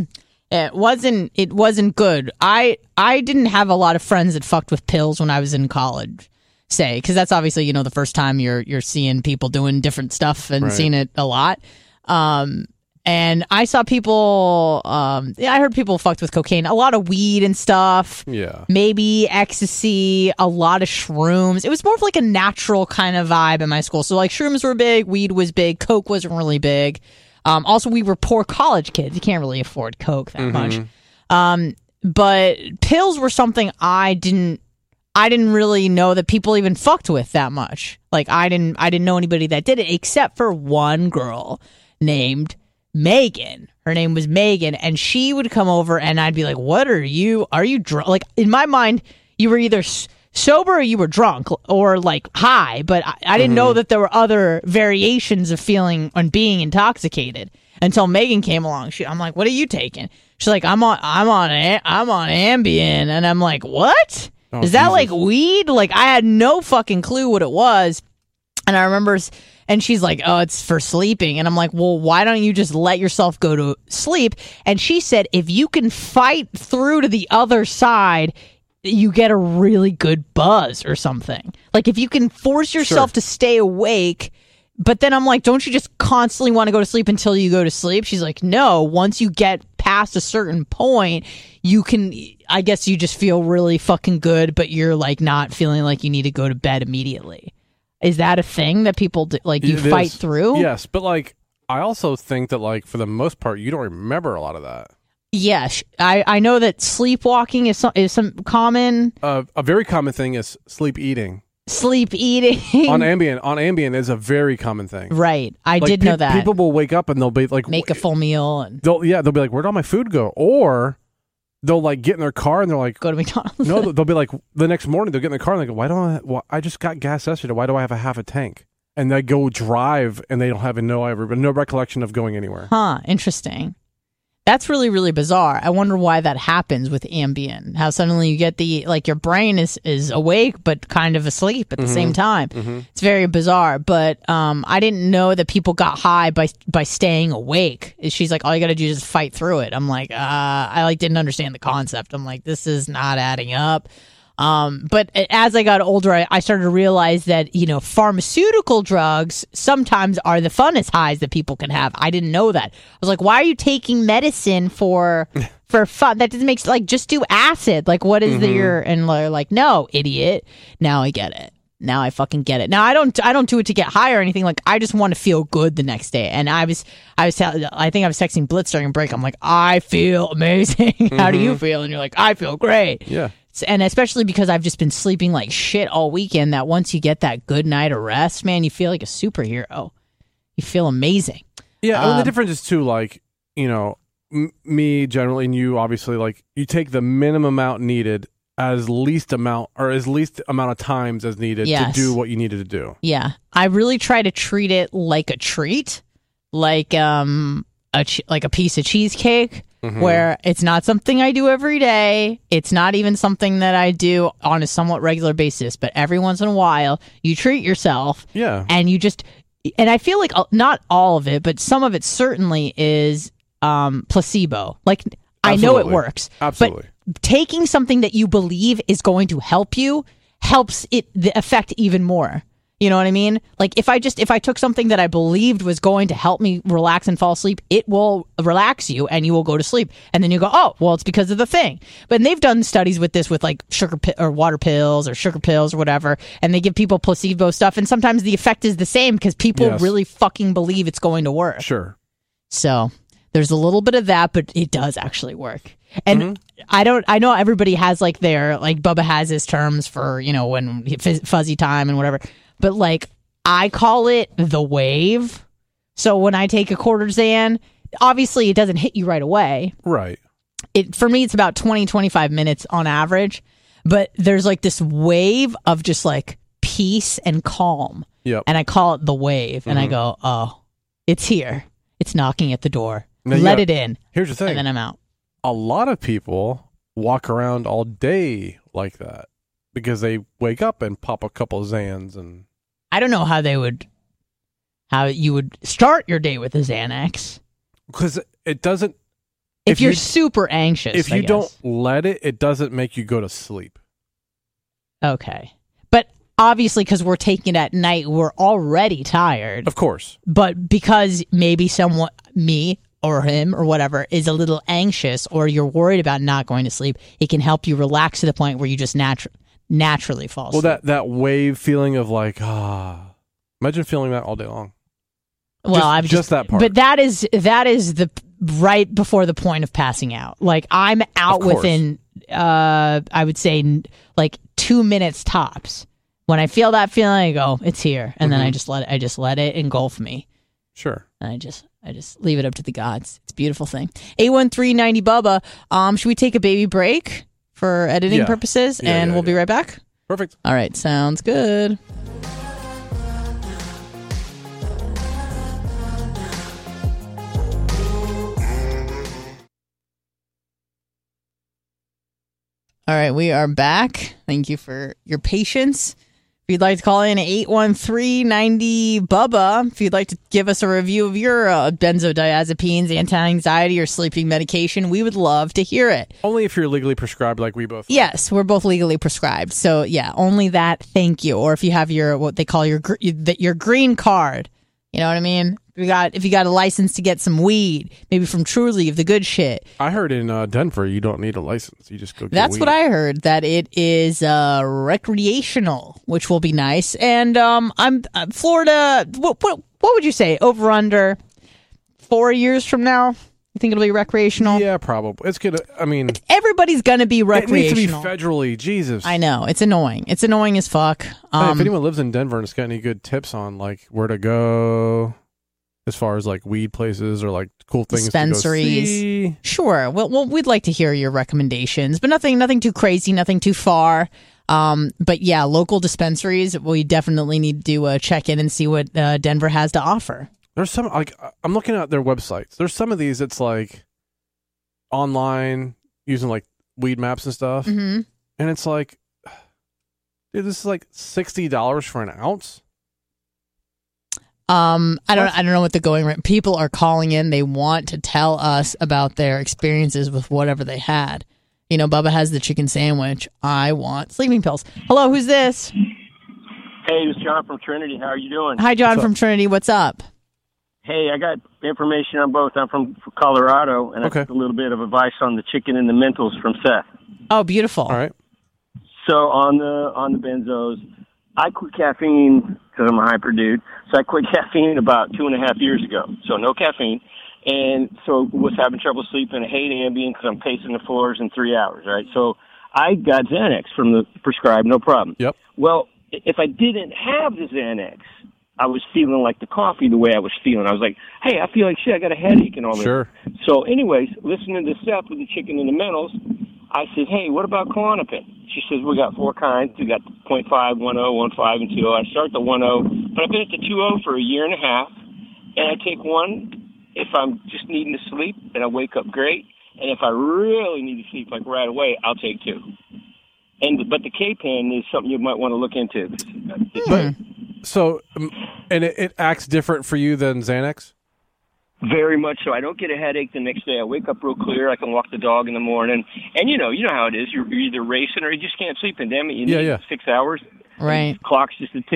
it wasn't, it wasn't good. I, I didn't have a lot of friends that fucked with pills when I was in college. Say, because that's obviously, you know, the first time you're you're seeing people doing different stuff and right. seeing it a lot. Um, and I saw people, um, yeah, I heard people fucked with cocaine, a lot of weed and stuff. Yeah. Maybe ecstasy, a lot of shrooms. It was more of like a natural kind of vibe in my school. So like shrooms were big, weed was big, coke wasn't really big. Um, also, we were poor college kids. You can't really afford coke that mm-hmm. much. Um, but pills were something I didn't. I didn't really know that people even fucked with that much. Like I didn't, I didn't know anybody that did it except for one girl named Megan. Her name was Megan, and she would come over, and I'd be like, "What are you? Are you drunk?" Like in my mind, you were either s- sober or you were drunk or like high. But I, I didn't mm-hmm. know that there were other variations of feeling and being intoxicated until Megan came along. She, I'm like, "What are you taking?" She's like, "I'm on, I'm on, I'm on Ambien," and I'm like, "What?" Oh, Is that Jesus. Like weed? Like I had no fucking clue what it was. And I remember, and she's like, oh, it's for sleeping. And I'm like, well, why don't you just let yourself go to sleep? And she said, if you can fight through to the other side, you get a really good buzz or something. Like if you can force yourself sure. to stay awake. But then I'm like, don't you just constantly want to go to sleep until you go to sleep? She's like, no, once you get past a certain point, you can, I guess you just feel really fucking good, but you're like not feeling like you need to go to bed immediately. Is that a thing that people do, like you it fight is. through? Yes, but like, I also think that like for the most part, you don't remember a lot of that. Yes, I, I know that sleepwalking is some, is some common. Uh, a very common thing is sleep eating. Sleep eating on Ambien on Ambien is a very common thing, right? I like, did pe- know that people will wake up and they'll be like, make a full meal, and they'll yeah they'll be like, where'd all my food go? Or they'll like get in their car and they're like, go to McDonald's. No, they'll be like, the next morning they'll get in their car and they go, why don't I? Well, I just got gas yesterday. Why do I have a half a tank? And they go drive and they don't have a no ever no recollection of going anywhere. Huh? Interesting. That's really, really bizarre. I wonder why that happens with Ambien. How suddenly you get the, like your brain is, is awake, but kind of asleep at the mm-hmm. same time. Mm-hmm. It's very bizarre. But um, I didn't know that people got high by by staying awake. She's like, all you got to do is just fight through it. I'm like, uh, I like didn't understand the concept. I'm like, this is not adding up. Um, but as I got older, I, I started to realize that, you know, pharmaceutical drugs sometimes are the funnest highs that people can have. I didn't know that. I was like, why are you taking medicine for, for fun? That doesn't make, like, just do acid. Like, what is mm-hmm. the, your, and they're like, no, idiot. Now I get it. Now I fucking get it. Now I don't, I don't do it to get high or anything. Like, I just want to feel good the next day. And I was, I was, I think I was texting Blitz during break. I'm like, I feel amazing. Mm-hmm. How do you feel? And you're like, I feel great. Yeah. And especially because I've just been sleeping like shit all weekend, that once you get that good night of rest, man, you feel like a superhero. You feel amazing. Yeah, um, and the difference is too, like, you know, m- me generally and you obviously, like, you take the minimum amount needed as least amount or as least amount of times as needed yes. to do what you needed to do. Yeah, I really try to treat it like a treat, like um a ch- like a piece of cheesecake. Mm-hmm. Where it's not something I do every day. It's not even something that I do on a somewhat regular basis. But every once in a while, you treat yourself. Yeah. And you just, and I feel like not all of it, but some of it certainly is um, placebo. Like, Absolutely. I know it works. Absolutely. But taking something that you believe is going to help you helps it the effect even more. You know what I mean? Like if I just if I took something that I believed was going to help me relax and fall asleep, it will relax you and you will go to sleep. And then you go, oh, well, it's because of the thing. But they've done studies with this with like sugar pi- or water pills or sugar pills or whatever, and they give people placebo stuff, and sometimes the effect is the same because people Yes. really fucking believe it's going to work. Sure. So there's a little bit of that, but it does actually work. And Mm-hmm. I don't. I know everybody has like their like Bubba has his terms for you know when fizz- fuzzy time and whatever. But like I call it the wave. So when I take a quarter Xan, obviously it doesn't hit you right away. Right. It for me it's about twenty, twenty-five minutes on average. But there's like this wave of just like peace and calm. Yep. And I call it the wave. And I Mhm. go, oh, it's here. It's knocking at the door. Now you Let got- it in. Here's the thing. And then I'm out. A lot of people walk around all day like that because they wake up and pop a couple of Xans and I don't know how they would, how you would start your day with a Xanax. because it doesn't. If, If you're you- super anxious. If I you guess. don't let it, it doesn't make you go to sleep. Okay. But obviously, because we're taking it at night, we're already tired. Of course. But because maybe someone, me or him or whatever, is a little anxious or you're worried about not going to sleep, it can help you relax to the point where you just natu- naturally fall Well, asleep. that that wave feeling of like ah, imagine feeling that all day long. well, just- I'm just that part. But that is that is the right before the point of passing out. Like I'm out course. within, uh, I would say n- like two minutes tops. When I feel that feeling, I go, it's here, and then I Mhm. just let it, I just let it engulf me, Sure. and I just I just leave it up to the gods. It's a beautiful thing. eight one three ninety Bubba. Um, should we take a baby break for editing Yeah. purposes, Yeah, and yeah, we'll be yeah. right back? Perfect. All right, sounds good. All right, we are back. Thank you for your patience. If you'd like to call in eight one three ninety Bubba, if you'd like to give us a review of your uh, benzodiazepines, anti-anxiety, or sleeping medication, we would love to hear it. Only if you're legally prescribed, like we both. are. Yes, we're both legally prescribed. So yeah, only that. Thank you. Or if you have your what they call your gr- your green card, you know what I mean. We got if you got a license to get some weed, maybe from True Leaf, the good shit. I heard in uh, Denver you don't need a license. You just go. Get That's weed. what I heard. That it is uh, recreational, which will be nice. And um, I'm uh, Florida. What, what what would you say? Over under four years from now, you think it'll be recreational? Yeah, probably. It's gonna. I mean, Everybody's gonna be it needs to be recreational. federally. Jesus. I know it's annoying. It's annoying as fuck. Hey, Um, if anyone lives in Denver and has got any good tips on like where to go, as far as like weed places or like cool things Dispensaries. to go see. Sure. Well, well, we'd like to hear your recommendations, but nothing, nothing too crazy, nothing too far. Um, but yeah, local dispensaries. We definitely need to uh, check in and see what uh, Denver has to offer. There's some like I'm looking at their websites. There's some of these it's like online using like weed maps and stuff, Mm-hmm. and it's like, dude, this is like sixty dollars for an ounce. Um, I don't, I don't know what the going rate. People are calling in. They want to tell us about their experiences with whatever they had. You know, Bubba has the chicken sandwich. I want sleeping pills. Hello, who's this? Hey, it's John from Trinity. How are you doing? Hi, John What's up? from Trinity. What's up? Hey, I got information on both. I'm from Colorado, and Okay. I took a little bit of advice on the chicken and the mentals from Seth. Oh, beautiful. All right. So on the on the benzos, I quit caffeine because I'm a hyper dude. So I quit caffeine about two and a half years ago. So no caffeine, and so was having trouble sleeping. I hate Ambien because I'm pacing the floors in three hours. Right. So I got Xanax from the prescribed, no problem. Yep. Well, if I didn't have the Xanax, I was feeling like the coffee the way I was feeling. I was like, hey, I feel like shit. I got a headache and all this. Sure. So anyways, listening to Seth with the chicken and the mentals, I said, hey, what about Klonopin? She says, we got four kinds. We got point five, one oh, one five, and two oh. I start the one oh, but I've been at the two oh for a year and a half, and I take one if I'm just needing to sleep, and I wake up great. And if I really need to sleep, like right away, I'll take two. And But the K-Pen is something you might want to look into. It's So, um, and it, it acts different for you than Xanax? Very much so. I don't get a headache the next day. I wake up real clear. I can walk the dog in the morning. And, you know, you know how it is. You're, you're either racing or you just can't sleep. And damn it, you Yeah, need yeah. six hours. Right. The clock's just a ticking.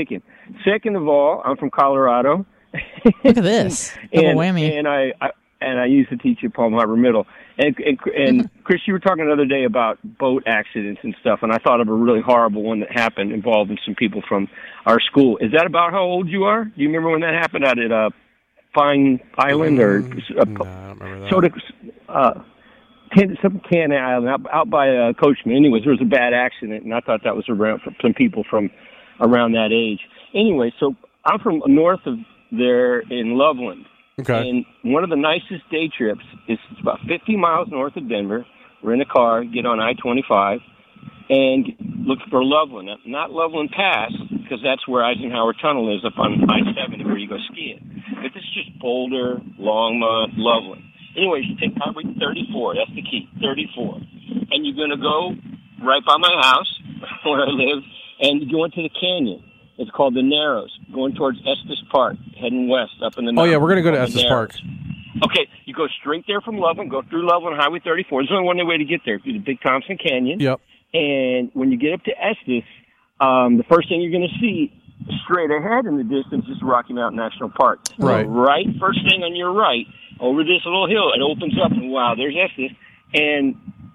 Second of all, I'm from Colorado. Look at this. Double and, whammy. And I, I and I used to teach at Palm Harbor Middle. And, and, and Chris, you were talking the other day about boat accidents and stuff, and I thought of a really horrible one that happened involving some people from our school. Is that about how old you are? Do you remember when that happened out at uh, Pine Island or uh, no, I don't remember that. sort of uh, can, some Can Island out, out by uh, Coachman? Anyways, there was a bad accident, and I thought that was around for some people from around that age. Anyway, so I'm from north of there in Loveland. Okay. And one of the nicest day trips is it's about fifty miles north of Denver. We're in a car, get on I twenty-five, and look for Loveland. Not Loveland Pass, because that's where Eisenhower Tunnel is up on I seventy where you go skiing. But this is just Boulder, Longmont, Loveland. Anyways, you take Highway thirty-four. That's the key, thirty-four. And you're going to go right by my house where I live, and you go into the canyon. It's called the Narrows, going towards Estes Park, heading west up in the Oh, yeah, we're going to go to mountains. Estes Park. Okay, you go straight there from Loveland, go through Loveland, Highway thirty-four. There's only one way to get there, through the Big Thompson Canyon. Yep. And when you get up to Estes, um, the first thing you're going to see straight ahead in the distance is Rocky Mountain National Park. Right. So right, first thing on your right, over this little hill, it opens up, and wow, there's Estes. And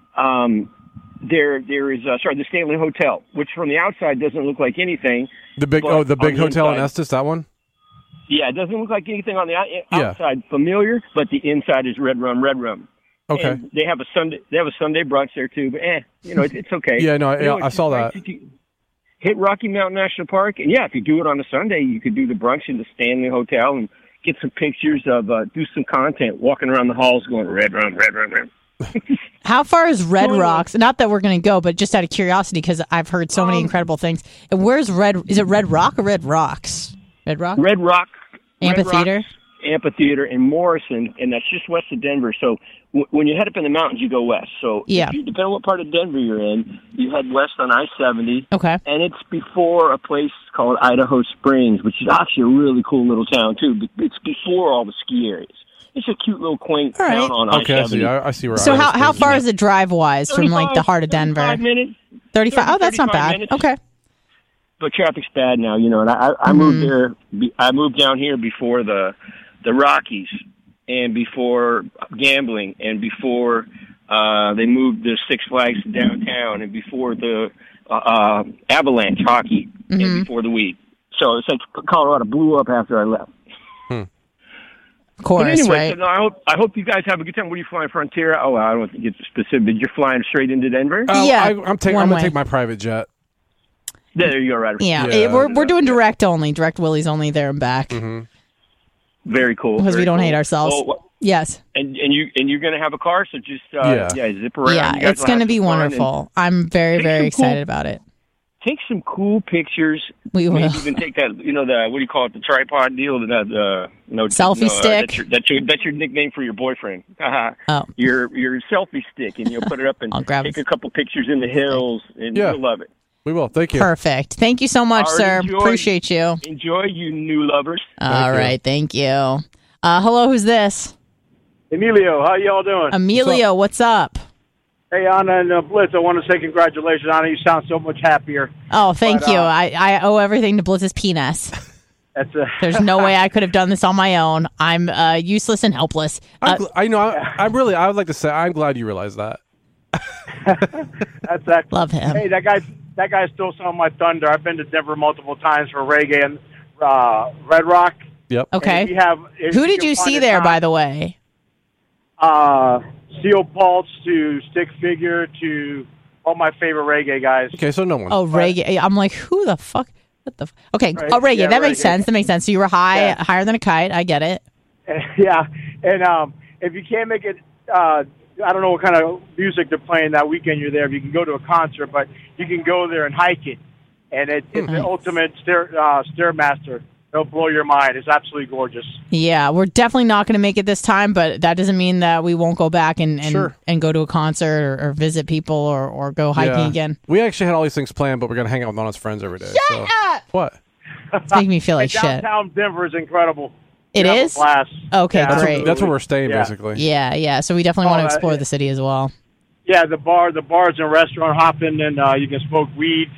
um, there, there is, uh, sorry, the Stanley Hotel, which from the outside doesn't look like anything. The big But oh, the big on the hotel in inside- Estes, that one? Yeah, it doesn't look like anything on the out- Yeah. outside familiar, but the inside is red rum, red rum. Okay. And they have a Sunday. They have a Sunday brunch there too, but eh, you know, it's, it's okay. Yeah, no, I- You know, I it's saw nice that. if you hit Rocky Mountain National Park, and yeah, if you do it on a Sunday, you could do the brunch in the Stanley Hotel and get some pictures of, uh, do some content, walking around the halls going red rum, red rum, red. How far is Red Well, Rocks? Not that we're going to go, but just out of curiosity, because I've heard so many Um, incredible things. And where's Red? Is it Red Rock or Red Rocks? Red Rock? Red Rock Amphitheater? Red Rocks Amphitheater in Morrison, and that's just west of Denver. So w- when you head up in the mountains, you go west. So Yeah. if you, depending on what part of Denver you're in, you head west on I seventy. Okay. And it's before a place called Idaho Springs, which is actually a really cool little town, too. Be- It's before all the ski areas. It's a cute little quaint All right. town on Okay, I I seventy. see. I, I see where So I how, how was far is it drive-wise from, like, the heart of Denver? thirty-five minutes. thirty-five? Oh, that's not thirty-five bad. minutes. Okay. But traffic's bad now, you know. And I, I, I Mm-hmm. moved there. be- I moved down here before the the Rockies, and before gambling, and before uh, they moved the Six Flags to downtown, and before the uh, uh, Avalanche hockey, Mm-hmm. and before the weed. So it's like Colorado blew up after I left. Of But course, anyway, right? so no, I hope I hope you guys have a good time. What are you flying, Frontier? Oh, I don't want to get specific. You're flying straight into Denver. Uh, Yeah, I, I'm, taking. one I'm going way. to take my private jet. There you go, right? Yeah, Yeah. eh, we're we're doing direct only, direct Willie's only there and back Mm-hmm. Very cool. because we very don't cool. hate ourselves. Oh, Yes, and and you and you're gonna have a car, so just uh, Yeah. yeah. zip around. yeah, You guys it's will going to have be some fun, and wonderful. I'm very Take very some excited cool- about it. Take some cool pictures. We will. Maybe even take that. You know the what do you call it? The tripod deal. The uh, no Selfie no, uh, stick? That's your, that's your that's your nickname for your boyfriend. Oh. Your your selfie stick, and you'll put it up and I'll grab take it. a couple pictures in the hills, and Yeah. you'll love it. We will. Thank you. Perfect. Thank you so much, All right, sir. enjoy. Appreciate you. Enjoy, you new lovers. All you. right, thank you. Uh, hello, who's this? Emilio, how y'all doing? Emilio, what's up? Hey, Anna and uh, Blitz, I want to say congratulations. Anna, you sound so much happier. Oh, thank But, you. uh, I, I owe everything to Blitz's penis. That's a, There's no way I could have done this on my own. I'm uh, useless and helpless. Uh, I'm gl- I know. I, I really. I would like to say I'm glad you realized that. that's that. Love him. Hey, that guy, that guy stole some of my thunder. I've been to Denver multiple times for reggae and uh, Red Rock. Yep. Okay. And we have, if Who did can you find see a there, time- by the way? Uh, Steel Pulse to Stick Figure to all my favorite reggae guys. Okay, so no one. Oh, reggae. I'm like, who the fuck? What the? F- okay. Right. Oh, reggae. Yeah, that makes reggae. sense. That makes sense. So you were high, Yeah. higher than a kite. I get it. Yeah, and um, if you can't make it, uh, I don't know what kind of music they're playing that weekend you're there. If you can go to a concert, but you can go there and hike it, and it, it's Nice. the ultimate stair uh, stairmaster. It'll blow your mind. It's absolutely gorgeous. Yeah, we're definitely not going to make it this time, but that doesn't mean that we won't go back and and, Sure. and go to a concert or, or visit people or, or go hiking Yeah. again. We actually had all these things planned, but we're gonna hang out with Mona's friends every day. Shut up! What? It's making me feel like shit. Downtown Denver is incredible. It You have a is? blast. Okay, Yeah, great. absolutely. That's where we're staying, Yeah. basically. Yeah, yeah. So we definitely Oh, want to that- explore the city as well. Yeah, the bar, the bars and restaurant hopping, and uh, you can smoke weed.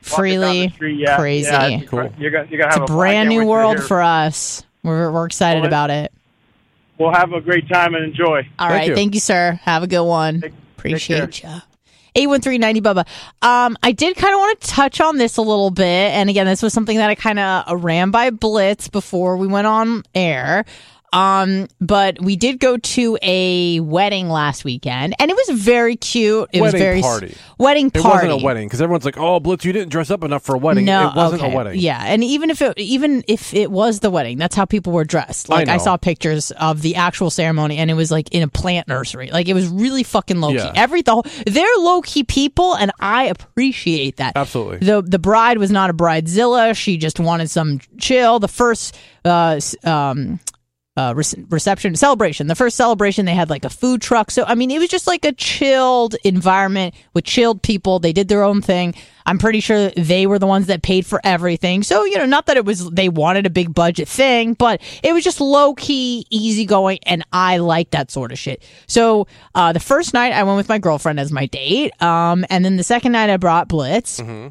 freely. Street, yeah, Crazy. Yeah, it's Cool. You're gonna, you're gonna It's have a a brand new world for. for us. We're we're excited Well, about it. We'll have a great time and enjoy. All Thank right, you. thank you, sir. Have a good one. Take- Appreciate you. eight one three ninety Bubba. Um, I did kind of want to touch on this a little bit. And again, this was something that I kind of ran by Blitz before we went on air. Um, but we did go to a wedding last weekend, and it was very cute. It was Wedding very party. Wedding It party. wasn't a wedding because everyone's like, "Oh, Blitz, you didn't dress up enough for a wedding." No, it wasn't okay. a wedding. Yeah, and even if it even if it was the wedding, that's how people were dressed. Like I, know. saw pictures of the actual ceremony, and it was like in a plant nursery. Like it was really fucking low key. Yeah. Every the whole, they're low key people, and I appreciate that. Absolutely. The the bride was not a bridezilla. She just wanted some chill. The first uh s- um. Uh, re- reception celebration. The first celebration, they had like a food truck. So I mean, it was just like a chilled environment with chilled people. They did their own thing. I'm pretty sure they were the ones that paid for everything. So you know, not that it was they wanted a big budget thing, but it was just low key, easygoing, and I like that sort of shit. So uh, the first night, I went with my girlfriend as my date, um, and then the second night, I brought Blitz. Mm-hmm.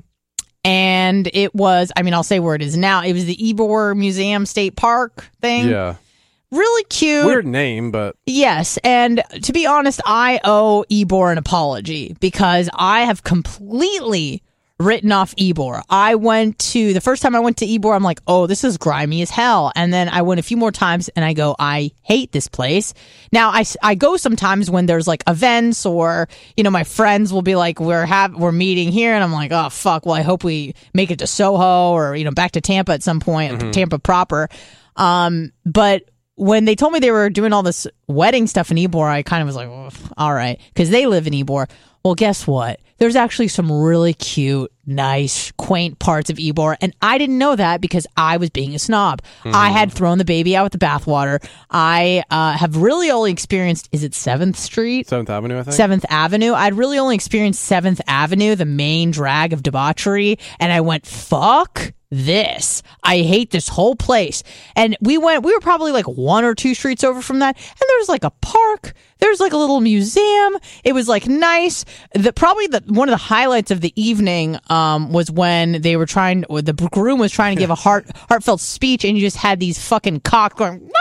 And it was, I mean, I'll say where it is now. It was the Ybor Museum State Park thing. Yeah. Really cute. Weird name, but Yes, and to be honest, I owe Ybor an apology because I have completely written off Ybor. I went to, the first time I went to Ybor, I'm like, oh, this is grimy as hell. And then I went a few more times and I go, I hate this place. Now, I, I go sometimes when there's like events or, you know, my friends will be like, we're have, we're meeting here. And I'm like, oh, fuck, well, I hope we make it to Soho or, you know, back to Tampa at some point, mm-hmm. Tampa proper. Um, but when they told me they were doing all this wedding stuff in Ybor, I kind of was like, oh, all right, because they live in Ybor. Well, guess what? There's actually some really cute, nice, quaint parts of Ybor, and I didn't know that because I was being a snob. Mm. I had thrown the baby out with the bathwater. I uh, have really only experienced, is it seventh Street? seventh Avenue, I think. seventh Avenue. I'd really only experienced seventh Avenue, the main drag of debauchery, and I went, fuck this. I hate this whole place. And we went, we were probably like one or two streets over from that, and there's like a park. There's like a little museum. It was like nice. The probably the one of the highlights of the evening um, was when they were trying. The groom was trying to give a heart heartfelt speech, and you just had these fucking cocks going.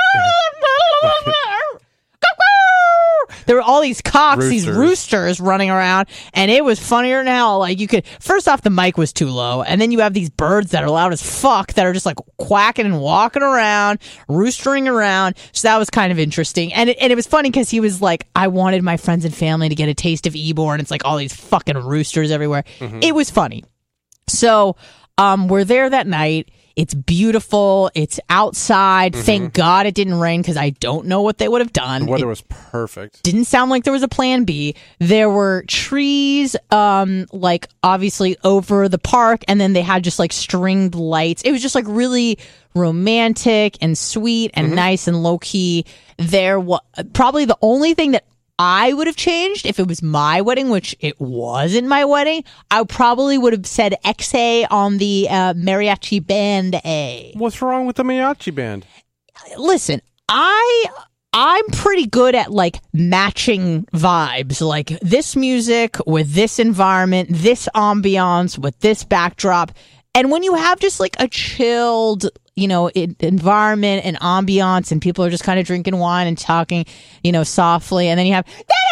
There were all these cocks, Roosters. these roosters running around, and it was funnier than hell. Like you could, first off, the mic was too low, and then you have these birds that are loud as fuck that are just like quacking and walking around, roostering around. So that was kind of interesting, and it, and it was funny because he was like, "I wanted my friends and family to get a taste of Ybor," and it's like all these fucking roosters everywhere. Mm-hmm. It was funny. So um, we're there that night. It's beautiful. It's outside. Mm-hmm. Thank God it didn't rain because I don't know what they would have done. The weather it was perfect. Didn't sound like there was a plan B. There were trees, um, like obviously over the park, and then they had just like stringed lights. It was just like really romantic and sweet and mm-hmm. nice and low key. There was probably the only thing that I would have changed if it was my wedding, which it wasn't my wedding. I probably would have said X A on the uh, mariachi band A. What's wrong with the mariachi band? Listen, I I'm pretty good at like matching vibes, like this music with this environment, this ambiance with this backdrop. And when you have just like a chilled, you know, it, environment and ambiance, and people are just kind of drinking wine and talking, you know, softly, and then you have,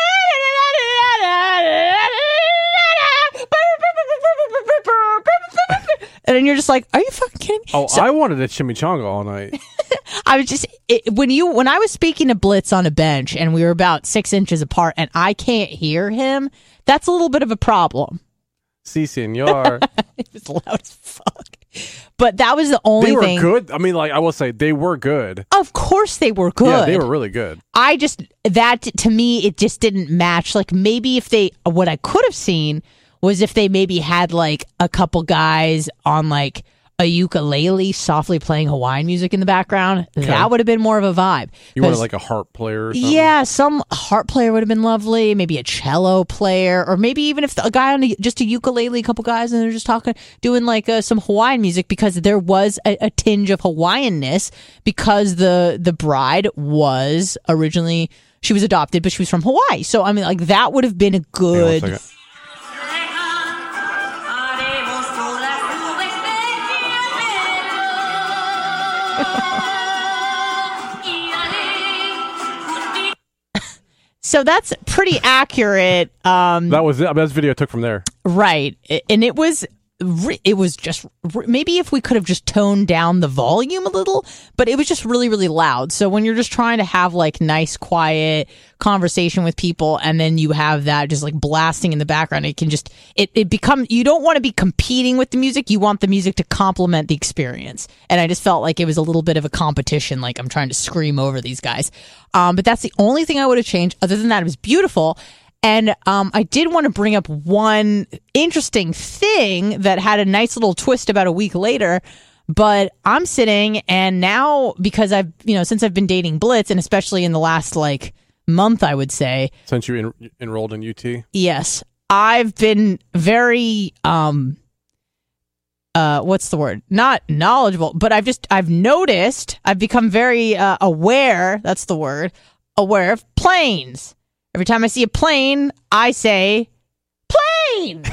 and then you're just like, are you fucking kidding me? Oh, So- I wanted a chimichanga all night. I was just it, when you when I was speaking to Blitz on a bench, and we were about six inches apart, and I can't hear him. That's a little bit of a problem. Si, senor. It was loud as fuck. But that was the only They were thing. good. I mean, like, I will say, they were good. Of course they were good. Yeah, they were really good. I just, that to me, it just didn't match. Like maybe if they, what I could have seen was if they maybe had like a couple guys on like a ukulele softly playing Hawaiian music in the background. Okay. That would have been more of a vibe. You wanted like a harp player or something? Yeah, some harp player would have been lovely. Maybe a cello player, or maybe even if the, a guy on a, just a ukulele, a couple guys, and they're just talking, doing like uh, some Hawaiian music, because there was a, a tinge of Hawaiianness because the the bride was originally, she was adopted, but she was from Hawaii. So I mean, like that would have been a good. Hang on a second. So that's pretty accurate. Um, That was it. I mean, that's the video I took from there. right. I- And it was re- it was just re- maybe if we could have just toned down the volume a little, but it was just really, really loud. So when you're just trying to have like nice, quiet conversation with people, and then you have that just like blasting in the background, it can just it it become you don't want to be competing with the music. You want the music to complement the experience. And I just felt like it was a little bit of a competition. Like I'm trying to scream over these guys. Um, but that's the only thing I would have changed. Other than that, it was beautiful. And um, I did want to bring up one interesting thing that had a nice little twist about a week later. But I'm sitting, and now because I've, you know, since I've been dating Blitz, and especially in the last like month, I would say, Since you en- enrolled in U T? yes, I've been very, um, uh, what's the word? Not knowledgeable, but I've just, I've noticed, I've become very uh, aware, that's the word, aware of planes. Every time I see a plane, I say, plane!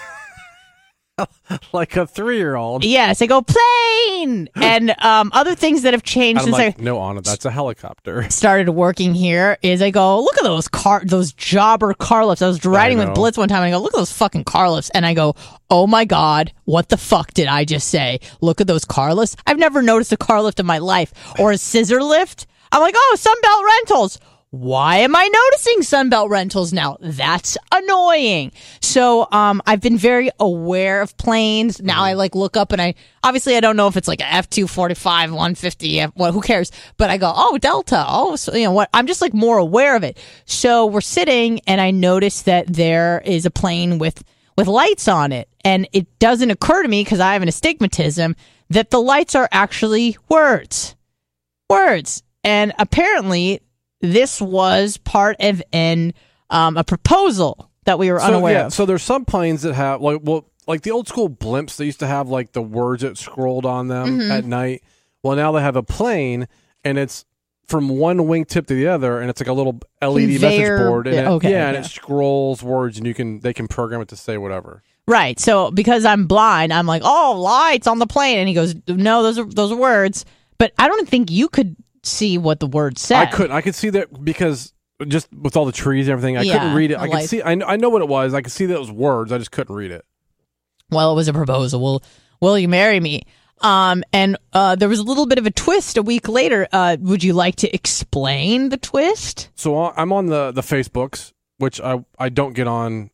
Like a three-year-old. Yes, I go, plane! And um, other things that have changed I'm since like, I no, Anna, that's a helicopter. started working here is I go, look at those car, those jobber car lifts. I was riding I with know. Blitz one time, and I go, look at those fucking car lifts. And I go, oh my God, what the fuck did I just say? Look at those car lifts. I've never noticed a car lift in my life. Or a scissor lift. I'm like, oh, Sunbelt Rentals. Why am I noticing Sunbelt Rentals now? That's annoying. So um, I've been very aware of planes. Now I like look up and I obviously I don't know if it's like a F two forty-five, one fifty, F, what, who cares? But I go, oh, Delta. Oh, so, you know what? I'm just like more aware of it. So we're sitting and I notice that there is a plane with with lights on it, and it doesn't occur to me because I have an astigmatism that the lights are actually words, words, and apparently. This was part of an um, a proposal that we were So, unaware yeah, of. so there's some planes that have, like, well, like the old school blimps, they used to have, like, the words that scrolled on them Mm-hmm. at night. Well, now they have a plane, and it's from one wingtip to the other, and it's like a little L E D Conveyor- message board. And it, okay, yeah, and yeah. it scrolls words, and you can they can program it to say whatever. Right. So because I'm blind, I'm like, oh, lights on the plane, and he goes, no, those are those are words. But I don't think you could see what the word said. I couldn't. I could see that because just with all the trees and everything, I Yeah, couldn't read it. I the could light. see. I know, I know what it was. I could see that it was words. I just couldn't read it. Well, it was a proposal. Will Will you marry me? Um, and uh, there was a little bit of a twist a week later. Uh, would you like to explain the twist? So I- I'm on the the Facebooks, which I I don't get on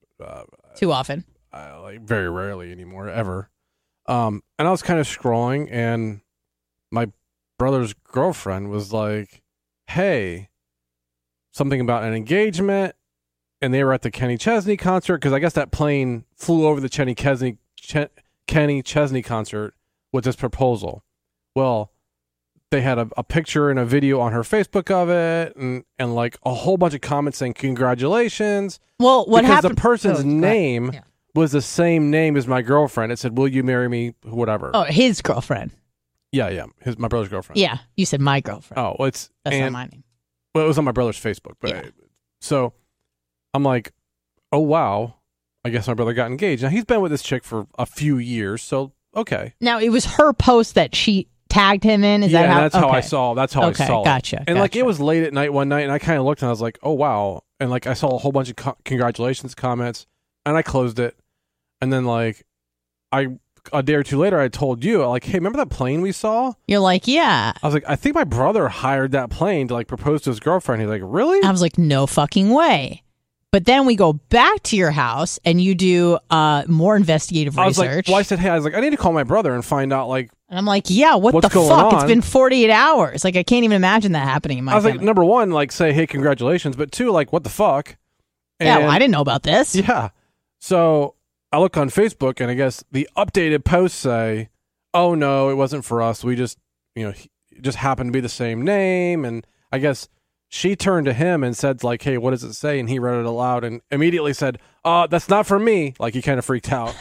Too often. uh, like very rarely anymore, ever. Um, and I was kind of scrolling, and my brother's girlfriend was like, "Hey, something about an engagement," and they were at the Kenny Chesney concert because I guess that plane flew over the Kenny Chesney Ch- Kenny Chesney concert with this proposal. Well, they had a, a picture and a video on her Facebook of it, and and like a whole bunch of comments saying congratulations. Well, what because happened? the person's Oh, right. name Yeah. was the same name as my girlfriend. It said, "Will you marry me?" Whatever. Oh, his girlfriend. Yeah, yeah. His my brother's girlfriend. Yeah, you said my girlfriend. Oh, well, it's That's and, not my name. well, it was on my brother's Facebook, but Yeah. I- so I'm like, oh wow, I guess my brother got engaged. Now he's been with this chick for a few years, so okay. Now it was her post that she tagged him in. Is yeah, that how? and that's how I okay. saw. That's how Okay, I saw it. gotcha, And like it gotcha. was late at night one night, and I kind of looked and I was like, oh wow, and like I saw a whole bunch of co- congratulations comments, and I closed it, and then like I. A day or two later, I told you, like, hey, remember that plane we saw? You're like, yeah. I was like, I think my brother hired that plane to like propose to his girlfriend. He's like, really? I was like, no fucking way. But then we go back to your house and you do uh, more investigative I was like, research. well, I said, hey, I was like, I need to call my brother and find out, like, and I'm like, yeah, what What's the going fuck? It's on? been forty-eight hours. Like, I can't even imagine that happening in my I was like, family. number one, like, say, hey, congratulations, but two, like, what the fuck? yeah, And- well, I didn't know about this. Yeah. So I look on Facebook, and I guess the updated posts say, oh no, it wasn't for us. We just, you know, he, it just happened to be the same name, and I guess she turned to him and said, like, hey, what does it say? And he read it aloud and immediately said, uh, that's not for me. Like, he kind of freaked out.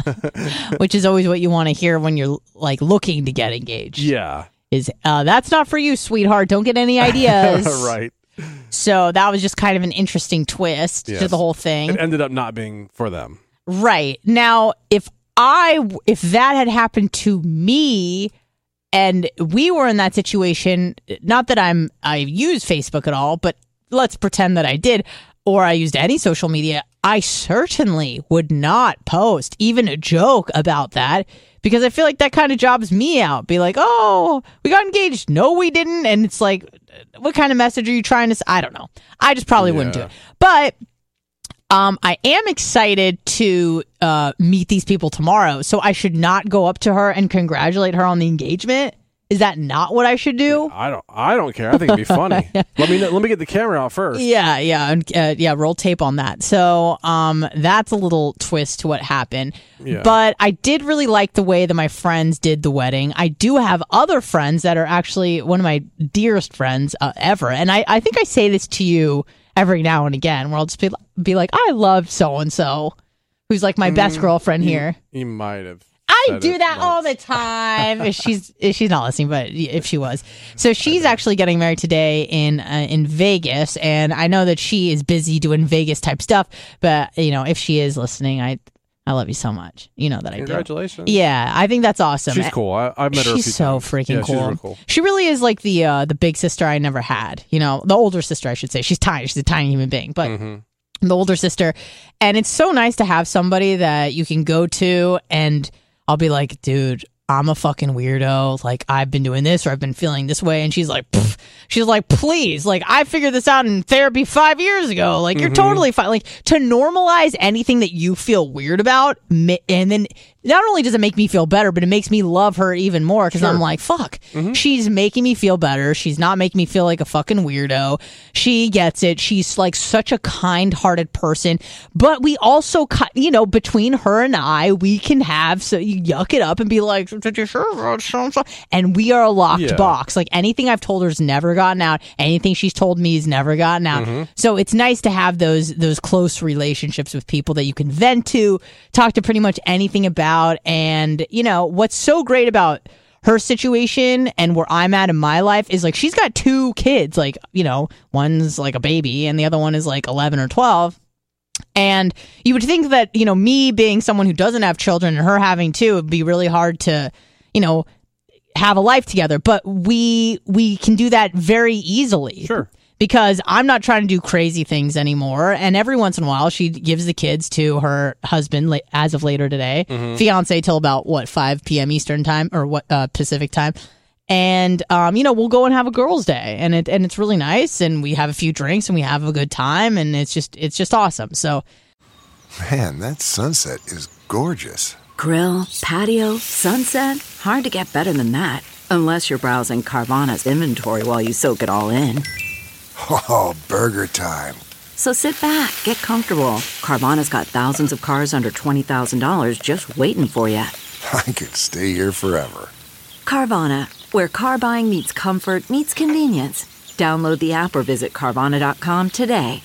Which is always what you want to hear when you're like looking to get engaged. Yeah. Is uh, that's not for you, sweetheart. Don't get any ideas. Right. So that was just kind of an interesting twist to Yes. the whole thing. It ended up not being for them. Right. Now, if I if that had happened to me and we were in that situation, not that I'm I use Facebook at all, but let's pretend that I did, or I used any social media, I certainly would not post even a joke about that, because I feel like that kind of jobs me out. Be like, oh, we got engaged. No, we didn't. And it's like, what kind of message are you trying to s- I don't know. I just probably Yeah. wouldn't do it. But um, I am excited to uh, meet these people tomorrow. So I should not go up to her and congratulate her on the engagement. Is that not what I should do? I don't. I don't care. I think it'd be funny. Let me. know- Let me get the camera out first. Yeah, yeah, and, uh, yeah. Roll tape on that. So, um, that's a little twist to what happened. Yeah. But I did really like the way that my friends did the wedding. I do have other friends that are actually one of my dearest friends uh, ever, and I, I think I say this to you every now and again, where I'll just be be like, I love so and so, who's like my best girlfriend here. You might have. I said do it that all the once. time. If she's if she's not listening, but if she was, so she's actually getting married today in uh, in Vegas, and I know that she is busy doing Vegas type stuff. But you know, if she is listening, I I love you so much. You know that I do. Congratulations. Yeah, I think that's awesome. She's cool. I, I've met her. a She's few so times. freaking yeah, cool. She's real cool. She really is like the uh, the big sister I never had. You know, the older sister, I should say. She's tiny. She's a tiny human being, but. Mm-hmm. The older sister, and it's so nice to have somebody that you can go to, and I'll be like, dude, I'm a fucking weirdo. Like, I've been doing this, or I've been feeling this way. And she's like, Pff. she's like, please, like, I figured this out in therapy five years ago. Like, you're totally fine. Like, to normalize anything that you feel weird about, and then not only does it make me feel better, but it makes me love her even more, because I'm like, fuck, she's making me feel better. She's not making me feel like a fucking weirdo. She gets it. She's like such a kind-hearted person. But we also, cut, you know, between her and I, we can have, so you yuck it up and be like, did you sure about so-and-so? And we are a locked Yeah. box. Like, anything I've told her's never gotten out. Anything she's told me has never gotten out. So it's nice to have those those close relationships with people that you can vent to, talk to pretty much anything about. And, you know, what's so great about her situation and where I'm at in my life is, like, she's got two kids. Like, you know, one's like a baby and the other one is like eleven or twelve. And you would think that, you know, me being someone who doesn't have children and her having two, would be really hard to, you know, have a life together. But we we can do that very easily. Sure. Because I'm not trying to do crazy things anymore. And every once in a while, she gives the kids to her husband, la- as of later today, fiance, till about, what, five p.m. Eastern time, or what, uh, Pacific time. And, um, you know, we'll go and have a girls' day, and it and it's really nice. And we have a few drinks and we have a good time. And it's just it's just awesome. So, Man, that sunset is gorgeous. Grill, patio, sunset. Hard to get better than that. Unless you're browsing Carvana's inventory while you soak it all in. Oh, burger time. So sit back, get comfortable. Carvana's got thousands of cars under twenty thousand dollars just waiting for you. I could stay here forever. Carvana, where car buying meets comfort, meets convenience. Download the app or visit Carvana dot com today.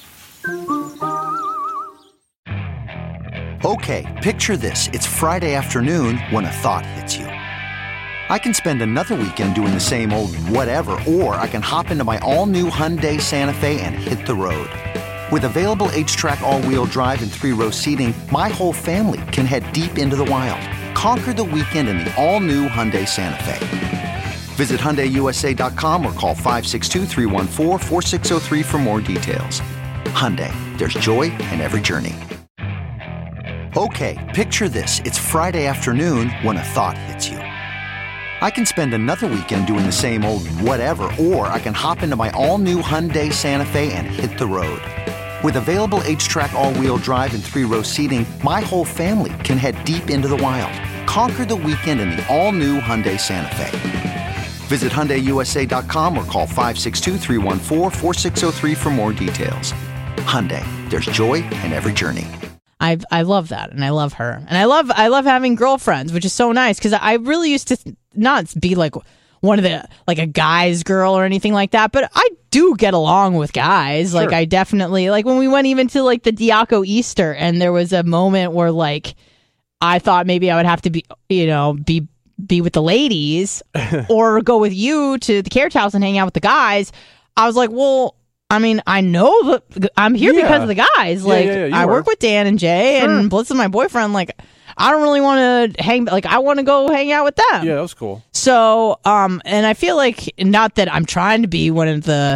Okay, picture this. It's Friday afternoon when a thought hits you. I can spend another weekend doing the same old whatever, or I can hop into my all-new Hyundai Santa Fe and hit the road. With available H-Track all-wheel drive and three-row seating, my whole family can head deep into the wild. Conquer the weekend in the all-new Hyundai Santa Fe. Visit Hyundai U S A dot com or call five six two, three one four, four six zero three for more details. Hyundai, there's joy in every journey. Okay, picture this. It's Friday afternoon when a thought hits you. I can spend another weekend doing the same old whatever, or I can hop into my all-new Hyundai Santa Fe and hit the road. With available H-Track all-wheel drive and three-row seating, my whole family can head deep into the wild. Conquer the weekend in the all-new Hyundai Santa Fe. Visit Hyundai U S A dot com or call five six two, three one four, four six zero three for more details. Hyundai, there's joy in every journey. I I love that, and I love her, and I love I love having girlfriends, which is so nice, because I really used to th- not be like one of the like a guy's girl or anything like that, but I do get along with guys. Sure. Like, I definitely, like, when we went even to like the Diaco Easter, and there was a moment where, like, I thought maybe I would have to be, you know, be be with the ladies or go with you to the Carriage House and hang out with the guys. I was like, well, I mean, I know that I'm here Yeah. because of the guys. Like, yeah, yeah, you I were. work with Dan and Jay, Sure. and Blitz is my boyfriend. Like, I don't really want to hang. Like, I want to go hang out with them. Yeah, that was cool. So, um, and I feel like, not that I'm trying to be one of the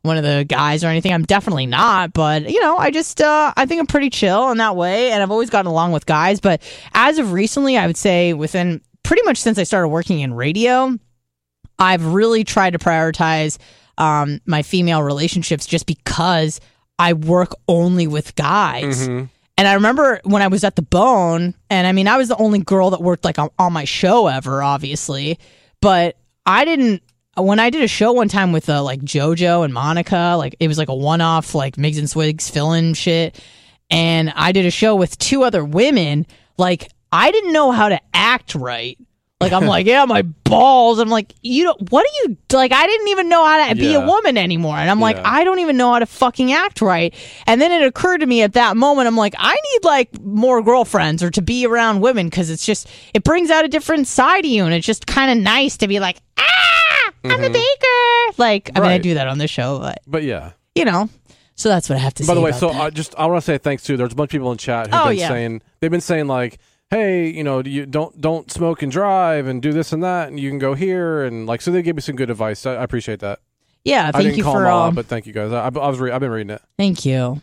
one of the guys or anything. I'm definitely not, but you know, I just uh, I think I'm pretty chill in that way, and I've always gotten along with guys. But as of recently, I would say within pretty much since I started working in radio, I've really tried to prioritize um, my female relationships just because I work only with guys. Mm-hmm. And I remember when I was at the Bone, and I mean, I was the only girl that worked like on, on my show ever, obviously, but I didn't. When I did a show one time with uh, like JoJo and Monica, like it was like a one-off, like Migs and Swigs fill-in shit, and I did a show with two other women. Like I didn't know how to act right. Like I'm like, yeah, my balls. I'm like, you don't. What are you like? I didn't even know how to be Yeah. a woman anymore, and I'm like, Yeah. I don't even know how to fucking act right. And then it occurred to me at that moment, I'm like, I need like more girlfriends or to be around women because it's just it brings out a different side of you, and it's just kind of nice to be like, ah. I'm the baker. Like, I mean, I Right. do that on the show, but, But yeah. you know, so that's what I have to say. By the way, about so that. I just I want to say thanks too. There's a bunch of people in chat who've Oh, been yeah. saying they've been saying like, hey, you know, do you don't don't smoke and drive and do this and that, and you can go here and like. So they gave me some good advice. I, I appreciate that. yeah, I thank didn't you call for them all um, out, but thank you guys. I, I was re- I've been reading it. thank you.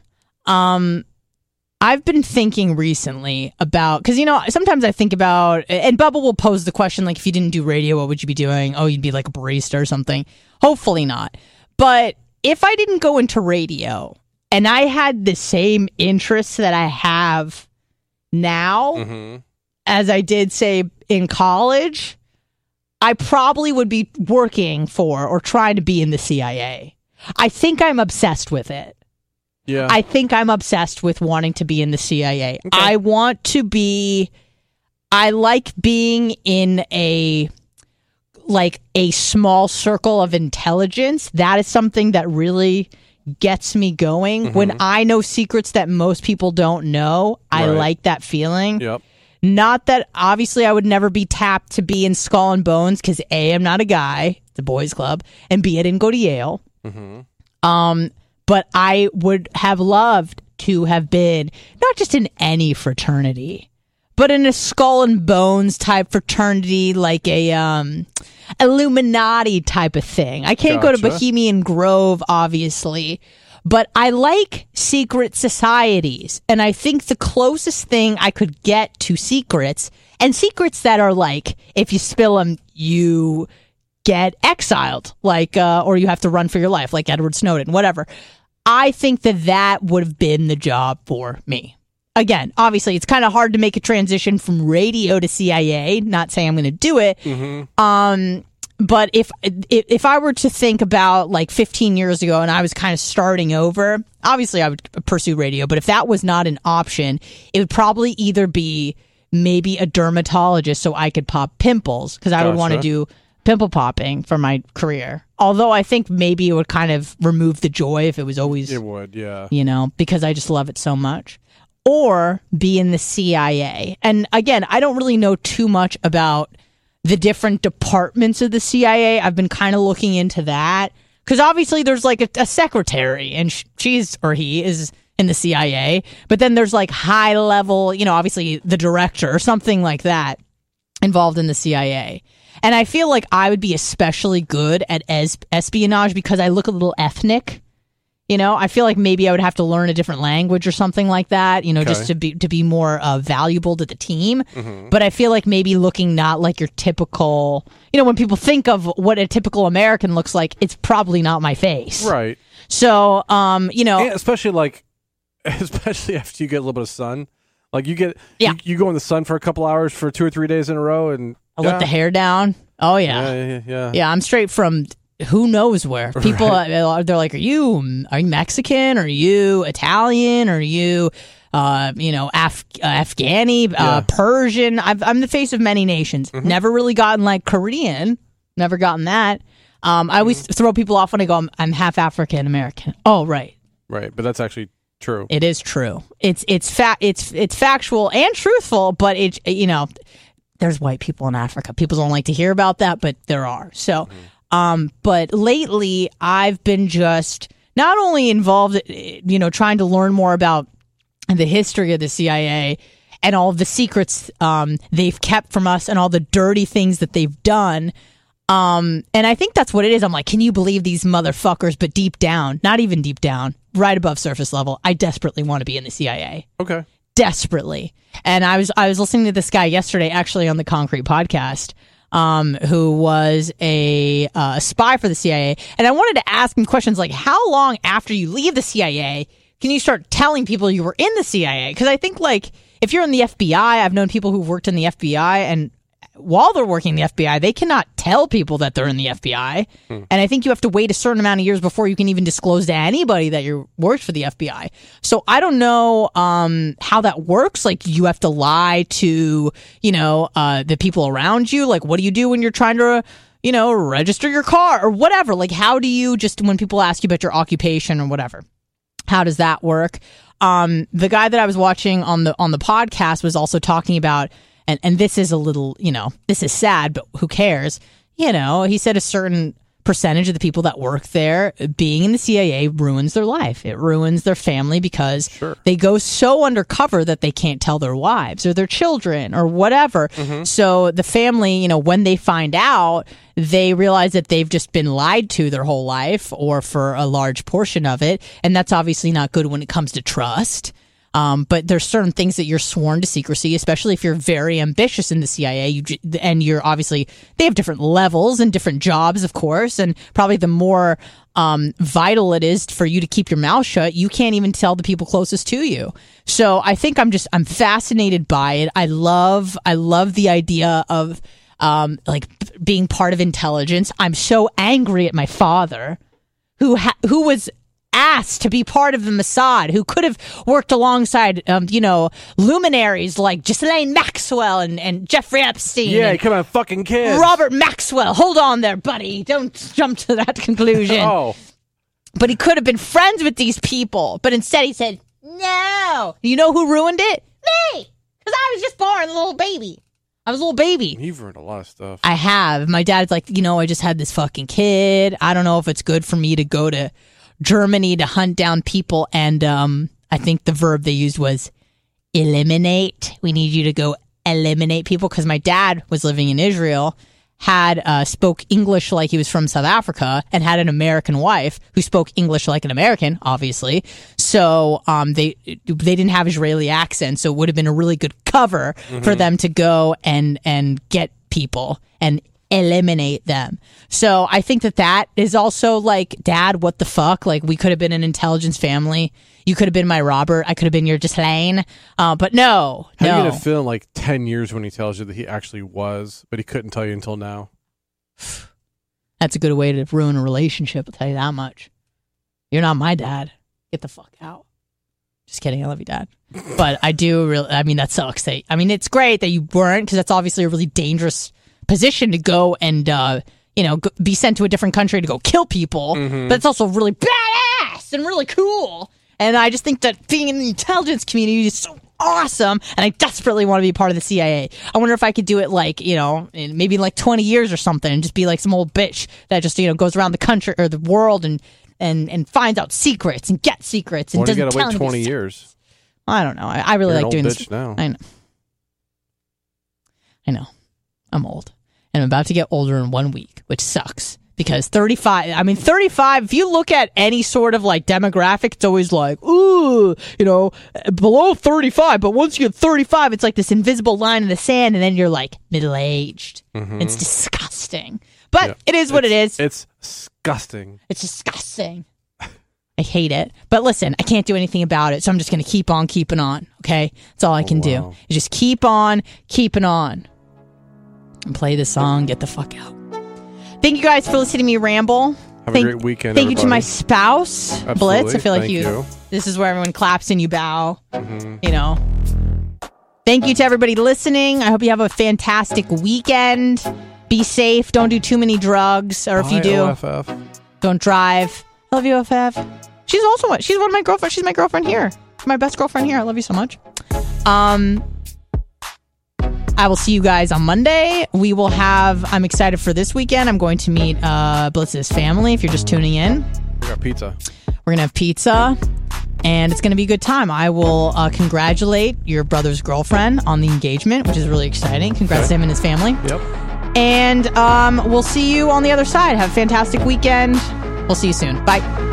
Um, I've been thinking recently about because you know sometimes I think about and Bubba will pose the question like if you didn't do radio, what would you be doing? Oh, you'd be like a barista or something. Hopefully not. But if I didn't go into radio and I had the same interests that I have now. Mm-hmm. As I did say in college, I probably would be working for or trying to be in the C I A. I think I'm obsessed with it. Yeah. I think I'm obsessed with wanting to be in the C I A. Okay. I want to be, I like being in a, like a small circle of intelligence. That is something that really gets me going. Mm-hmm. When I know secrets that most people don't know, I Right. like that feeling. Yep. Not that obviously I would never be tapped to be in Skull and Bones because A, I'm not a guy, the boys club, and B, I didn't go to Yale. Mm-hmm. Um, but I would have loved to have been not just in any fraternity, but in a Skull and Bones type fraternity, like a um, Illuminati type of thing. I can't go to Gotcha. Bohemian Grove, obviously. But I like secret societies, and I think the closest thing I could get to secrets, and secrets that are like, if you spill them, you get exiled, like, uh, or you have to run for your life, like Edward Snowden, whatever. I think that that would have been the job for me. Again, obviously, it's kind of hard to make a transition from radio to C I A. Not saying I'm going to do it. Mm-hmm. Um, but if, if if I were to think about like fifteen years ago and I was kind of starting over, obviously I would pursue radio. But if that was not an option, it would probably either be maybe a dermatologist so I could pop pimples because I would want to Gotcha. do pimple popping for my career. Although I think maybe it would kind of remove the joy if it was always, It would, yeah. you know, because I just love it so much. Or be in the C I A. And again, I don't really know too much about the different departments of the C I A. I've been kind of looking into that because obviously there's like a, a secretary and sh- she's or he is in the C I A. But then there's like high level, you know, obviously the director or something like that involved in the C I A. And I feel like I would be especially good at es- espionage because I look a little ethnic. You know, I feel like maybe I would have to learn a different language or something like that, you know, Okay. just to be to be more uh, valuable to the team. Mm-hmm. But I feel like maybe looking not like your typical, you know, when people think of what a typical American looks like, it's probably not my face. Right. So, um, you know, And especially like, especially after you get a little bit of sun. Like you get, Yeah. you, you go in the sun for a couple hours for two or three days in a row and I yeah. let the hair down. Oh, yeah. Yeah, yeah, yeah. Yeah, I'm straight from who knows where. People, uh, they're like, "Are you are you Mexican? Are you Italian? Are you, uh, you know, Af- uh, Afghani, uh, Yeah. Persian?" I've, I'm the face of many nations. Mm-hmm. Never really gotten like Korean. Never gotten that. Um, I always Mm-hmm. throw people off when I go, "I'm, I'm half African American." Oh, right. Right, but that's actually true. It is true. It's it's fa- it's it's factual and truthful, but it you know, there's white people in Africa. People don't like to hear about that, but there are. So, um, but lately I've been just not only involved, you know, trying to learn more about the history of the C I A and all of the secrets um, they've kept from us and all the dirty things that they've done. Um, and I think that's what it is. I'm like, can you believe these motherfuckers? But deep down, not even deep down, right above surface level, I desperately want to be in the C I A. Okay. Desperately. And I was I was listening to this guy yesterday, actually on the Concrete podcast, um, who was a uh, spy for the C I A. And I wanted to ask him questions like, how long after you leave the C I A can you start telling people you were in the C I A? Because I think, like, if you're in the F B I, I've known people who've worked in the F B I, and while they're working in the F B I, they cannot tell people that they're in the F B I. Hmm. And I think you have to wait a certain amount of years before you can even disclose to anybody that you worked for the F B I. So I don't know um, how that works. Like, you have to lie to, you know, uh, the people around you. Like, what do you do when you're trying to, you know, register your car or whatever? Like, how do you just, when people ask you about your occupation or whatever, how does that work? Um, the guy that I was watching on the on the podcast was also talking about, And and this is a little, you know, this is sad, but who cares? You know, he said a certain percentage of the people that work there, being in the C I A ruins their life. It ruins their family because sure. they go so undercover that they can't tell their wives or their children or whatever. Mm-hmm. So the family, you know, when they find out, they realize that they've just been lied to their whole life or for a large portion of it. And that's obviously not good when it comes to trust. Um, but there's certain things that you're sworn to secrecy, especially if you're very ambitious in the C I A. You, and you're obviously, they have different levels and different jobs, of course. And probably the more um, vital it is for you to keep your mouth shut, you can't even tell the people closest to you. So I think I'm just, I'm fascinated by it. I love, I love the idea of um, like being part of intelligence. I'm so angry at my father who ha- who was asked to be part of the Mossad, who could have worked alongside, um, you know, luminaries like Ghislaine Maxwell and, and Jeffrey Epstein. Yeah, come on, fucking kids. Robert Maxwell. Hold on there, buddy. Don't jump to that conclusion. Oh. But he could have been friends with these people. But instead he said, no. You know who ruined it? Me. Because I was just born a little baby. I was a little baby. You've ruined a lot of stuff. I have. My dad's like, you know, I just had this fucking kid. I don't know if it's good for me to go to Germany to hunt down people, and um, I think the verb they used was eliminate. We need you to go eliminate people, because my dad was living in Israel, had uh, spoke English like he was from South Africa, and had an American wife who spoke English like an American, obviously. So um, they they didn't have Israeli accents, so it would have been a really good cover mm-hmm. for them to go and and get people and eliminate them. So I think that that is also like, Dad, what the fuck? Like, we could have been an intelligence family. You could have been my Robert. I could have been your Ghislaine. Uh, but no, How no. are you going to feel in like ten years when he tells you that he actually was, but he couldn't tell you until now? That's a good way to ruin a relationship, I'll tell you that much. You're not my dad. Get the fuck out. Just kidding. I love you, Dad. But I do really, I mean, that sucks. That, I mean, it's great that you weren't, because that's obviously a really dangerous position to go and, uh, you know, go, be sent to a different country to go kill people. Mm-hmm. But it's also really badass and really cool. And I just think that being in the intelligence community is so awesome. And I desperately want to be part of the C I A. I wonder if I could do it like, you know, in maybe like twenty years or something, and just be like some old bitch that just, you know, goes around the country or the world and, and, and finds out secrets and gets secrets. And Why do you doesn't gotta tell wait twenty secrets. years? I don't know. I, I really You're like an doing old this. bitch now. I know. I know. I'm old. And I'm about to get older in one week, which sucks. Because thirty-five, I mean, thirty-five, if you look at any sort of like demographic, it's always like, ooh, you know, below thirty-five. But once you get thirty-five, it's like this invisible line in the sand, and then you're like middle-aged. Mm-hmm. It's disgusting. But yeah, it is what it is. It's disgusting. It's disgusting. I hate it. But listen, I can't do anything about it, so I'm just going to keep on keeping on, okay? That's all I can oh, wow. do. Is just keep on keeping on. And play the song, get the fuck out. Thank you guys for listening to me ramble. Have thank, a great weekend, Thank everybody. you to my spouse, Absolutely. Blitz. I feel like thank you, you. This is where everyone claps and you bow. Mm-hmm. You know. Thank you to everybody listening. I hope you have a fantastic weekend. Be safe. Don't do too many drugs. Or if Bye, you do, O F F. Don't drive. I love you, O F F. She's also one. She's one of my girlfriends. She's my girlfriend here. My best girlfriend here. I love you so much. Um... I will see you guys on Monday. We will have, I'm excited for this weekend. I'm going to meet uh, Blitz's family, if you're just tuning in. We got pizza. We're going to have pizza, and it's going to be a good time. I will uh, congratulate your brother's girlfriend on the engagement, which is really exciting. Congrats okay. to him and his family. Yep. And um, we'll see you on the other side. Have a fantastic weekend. We'll see you soon. Bye.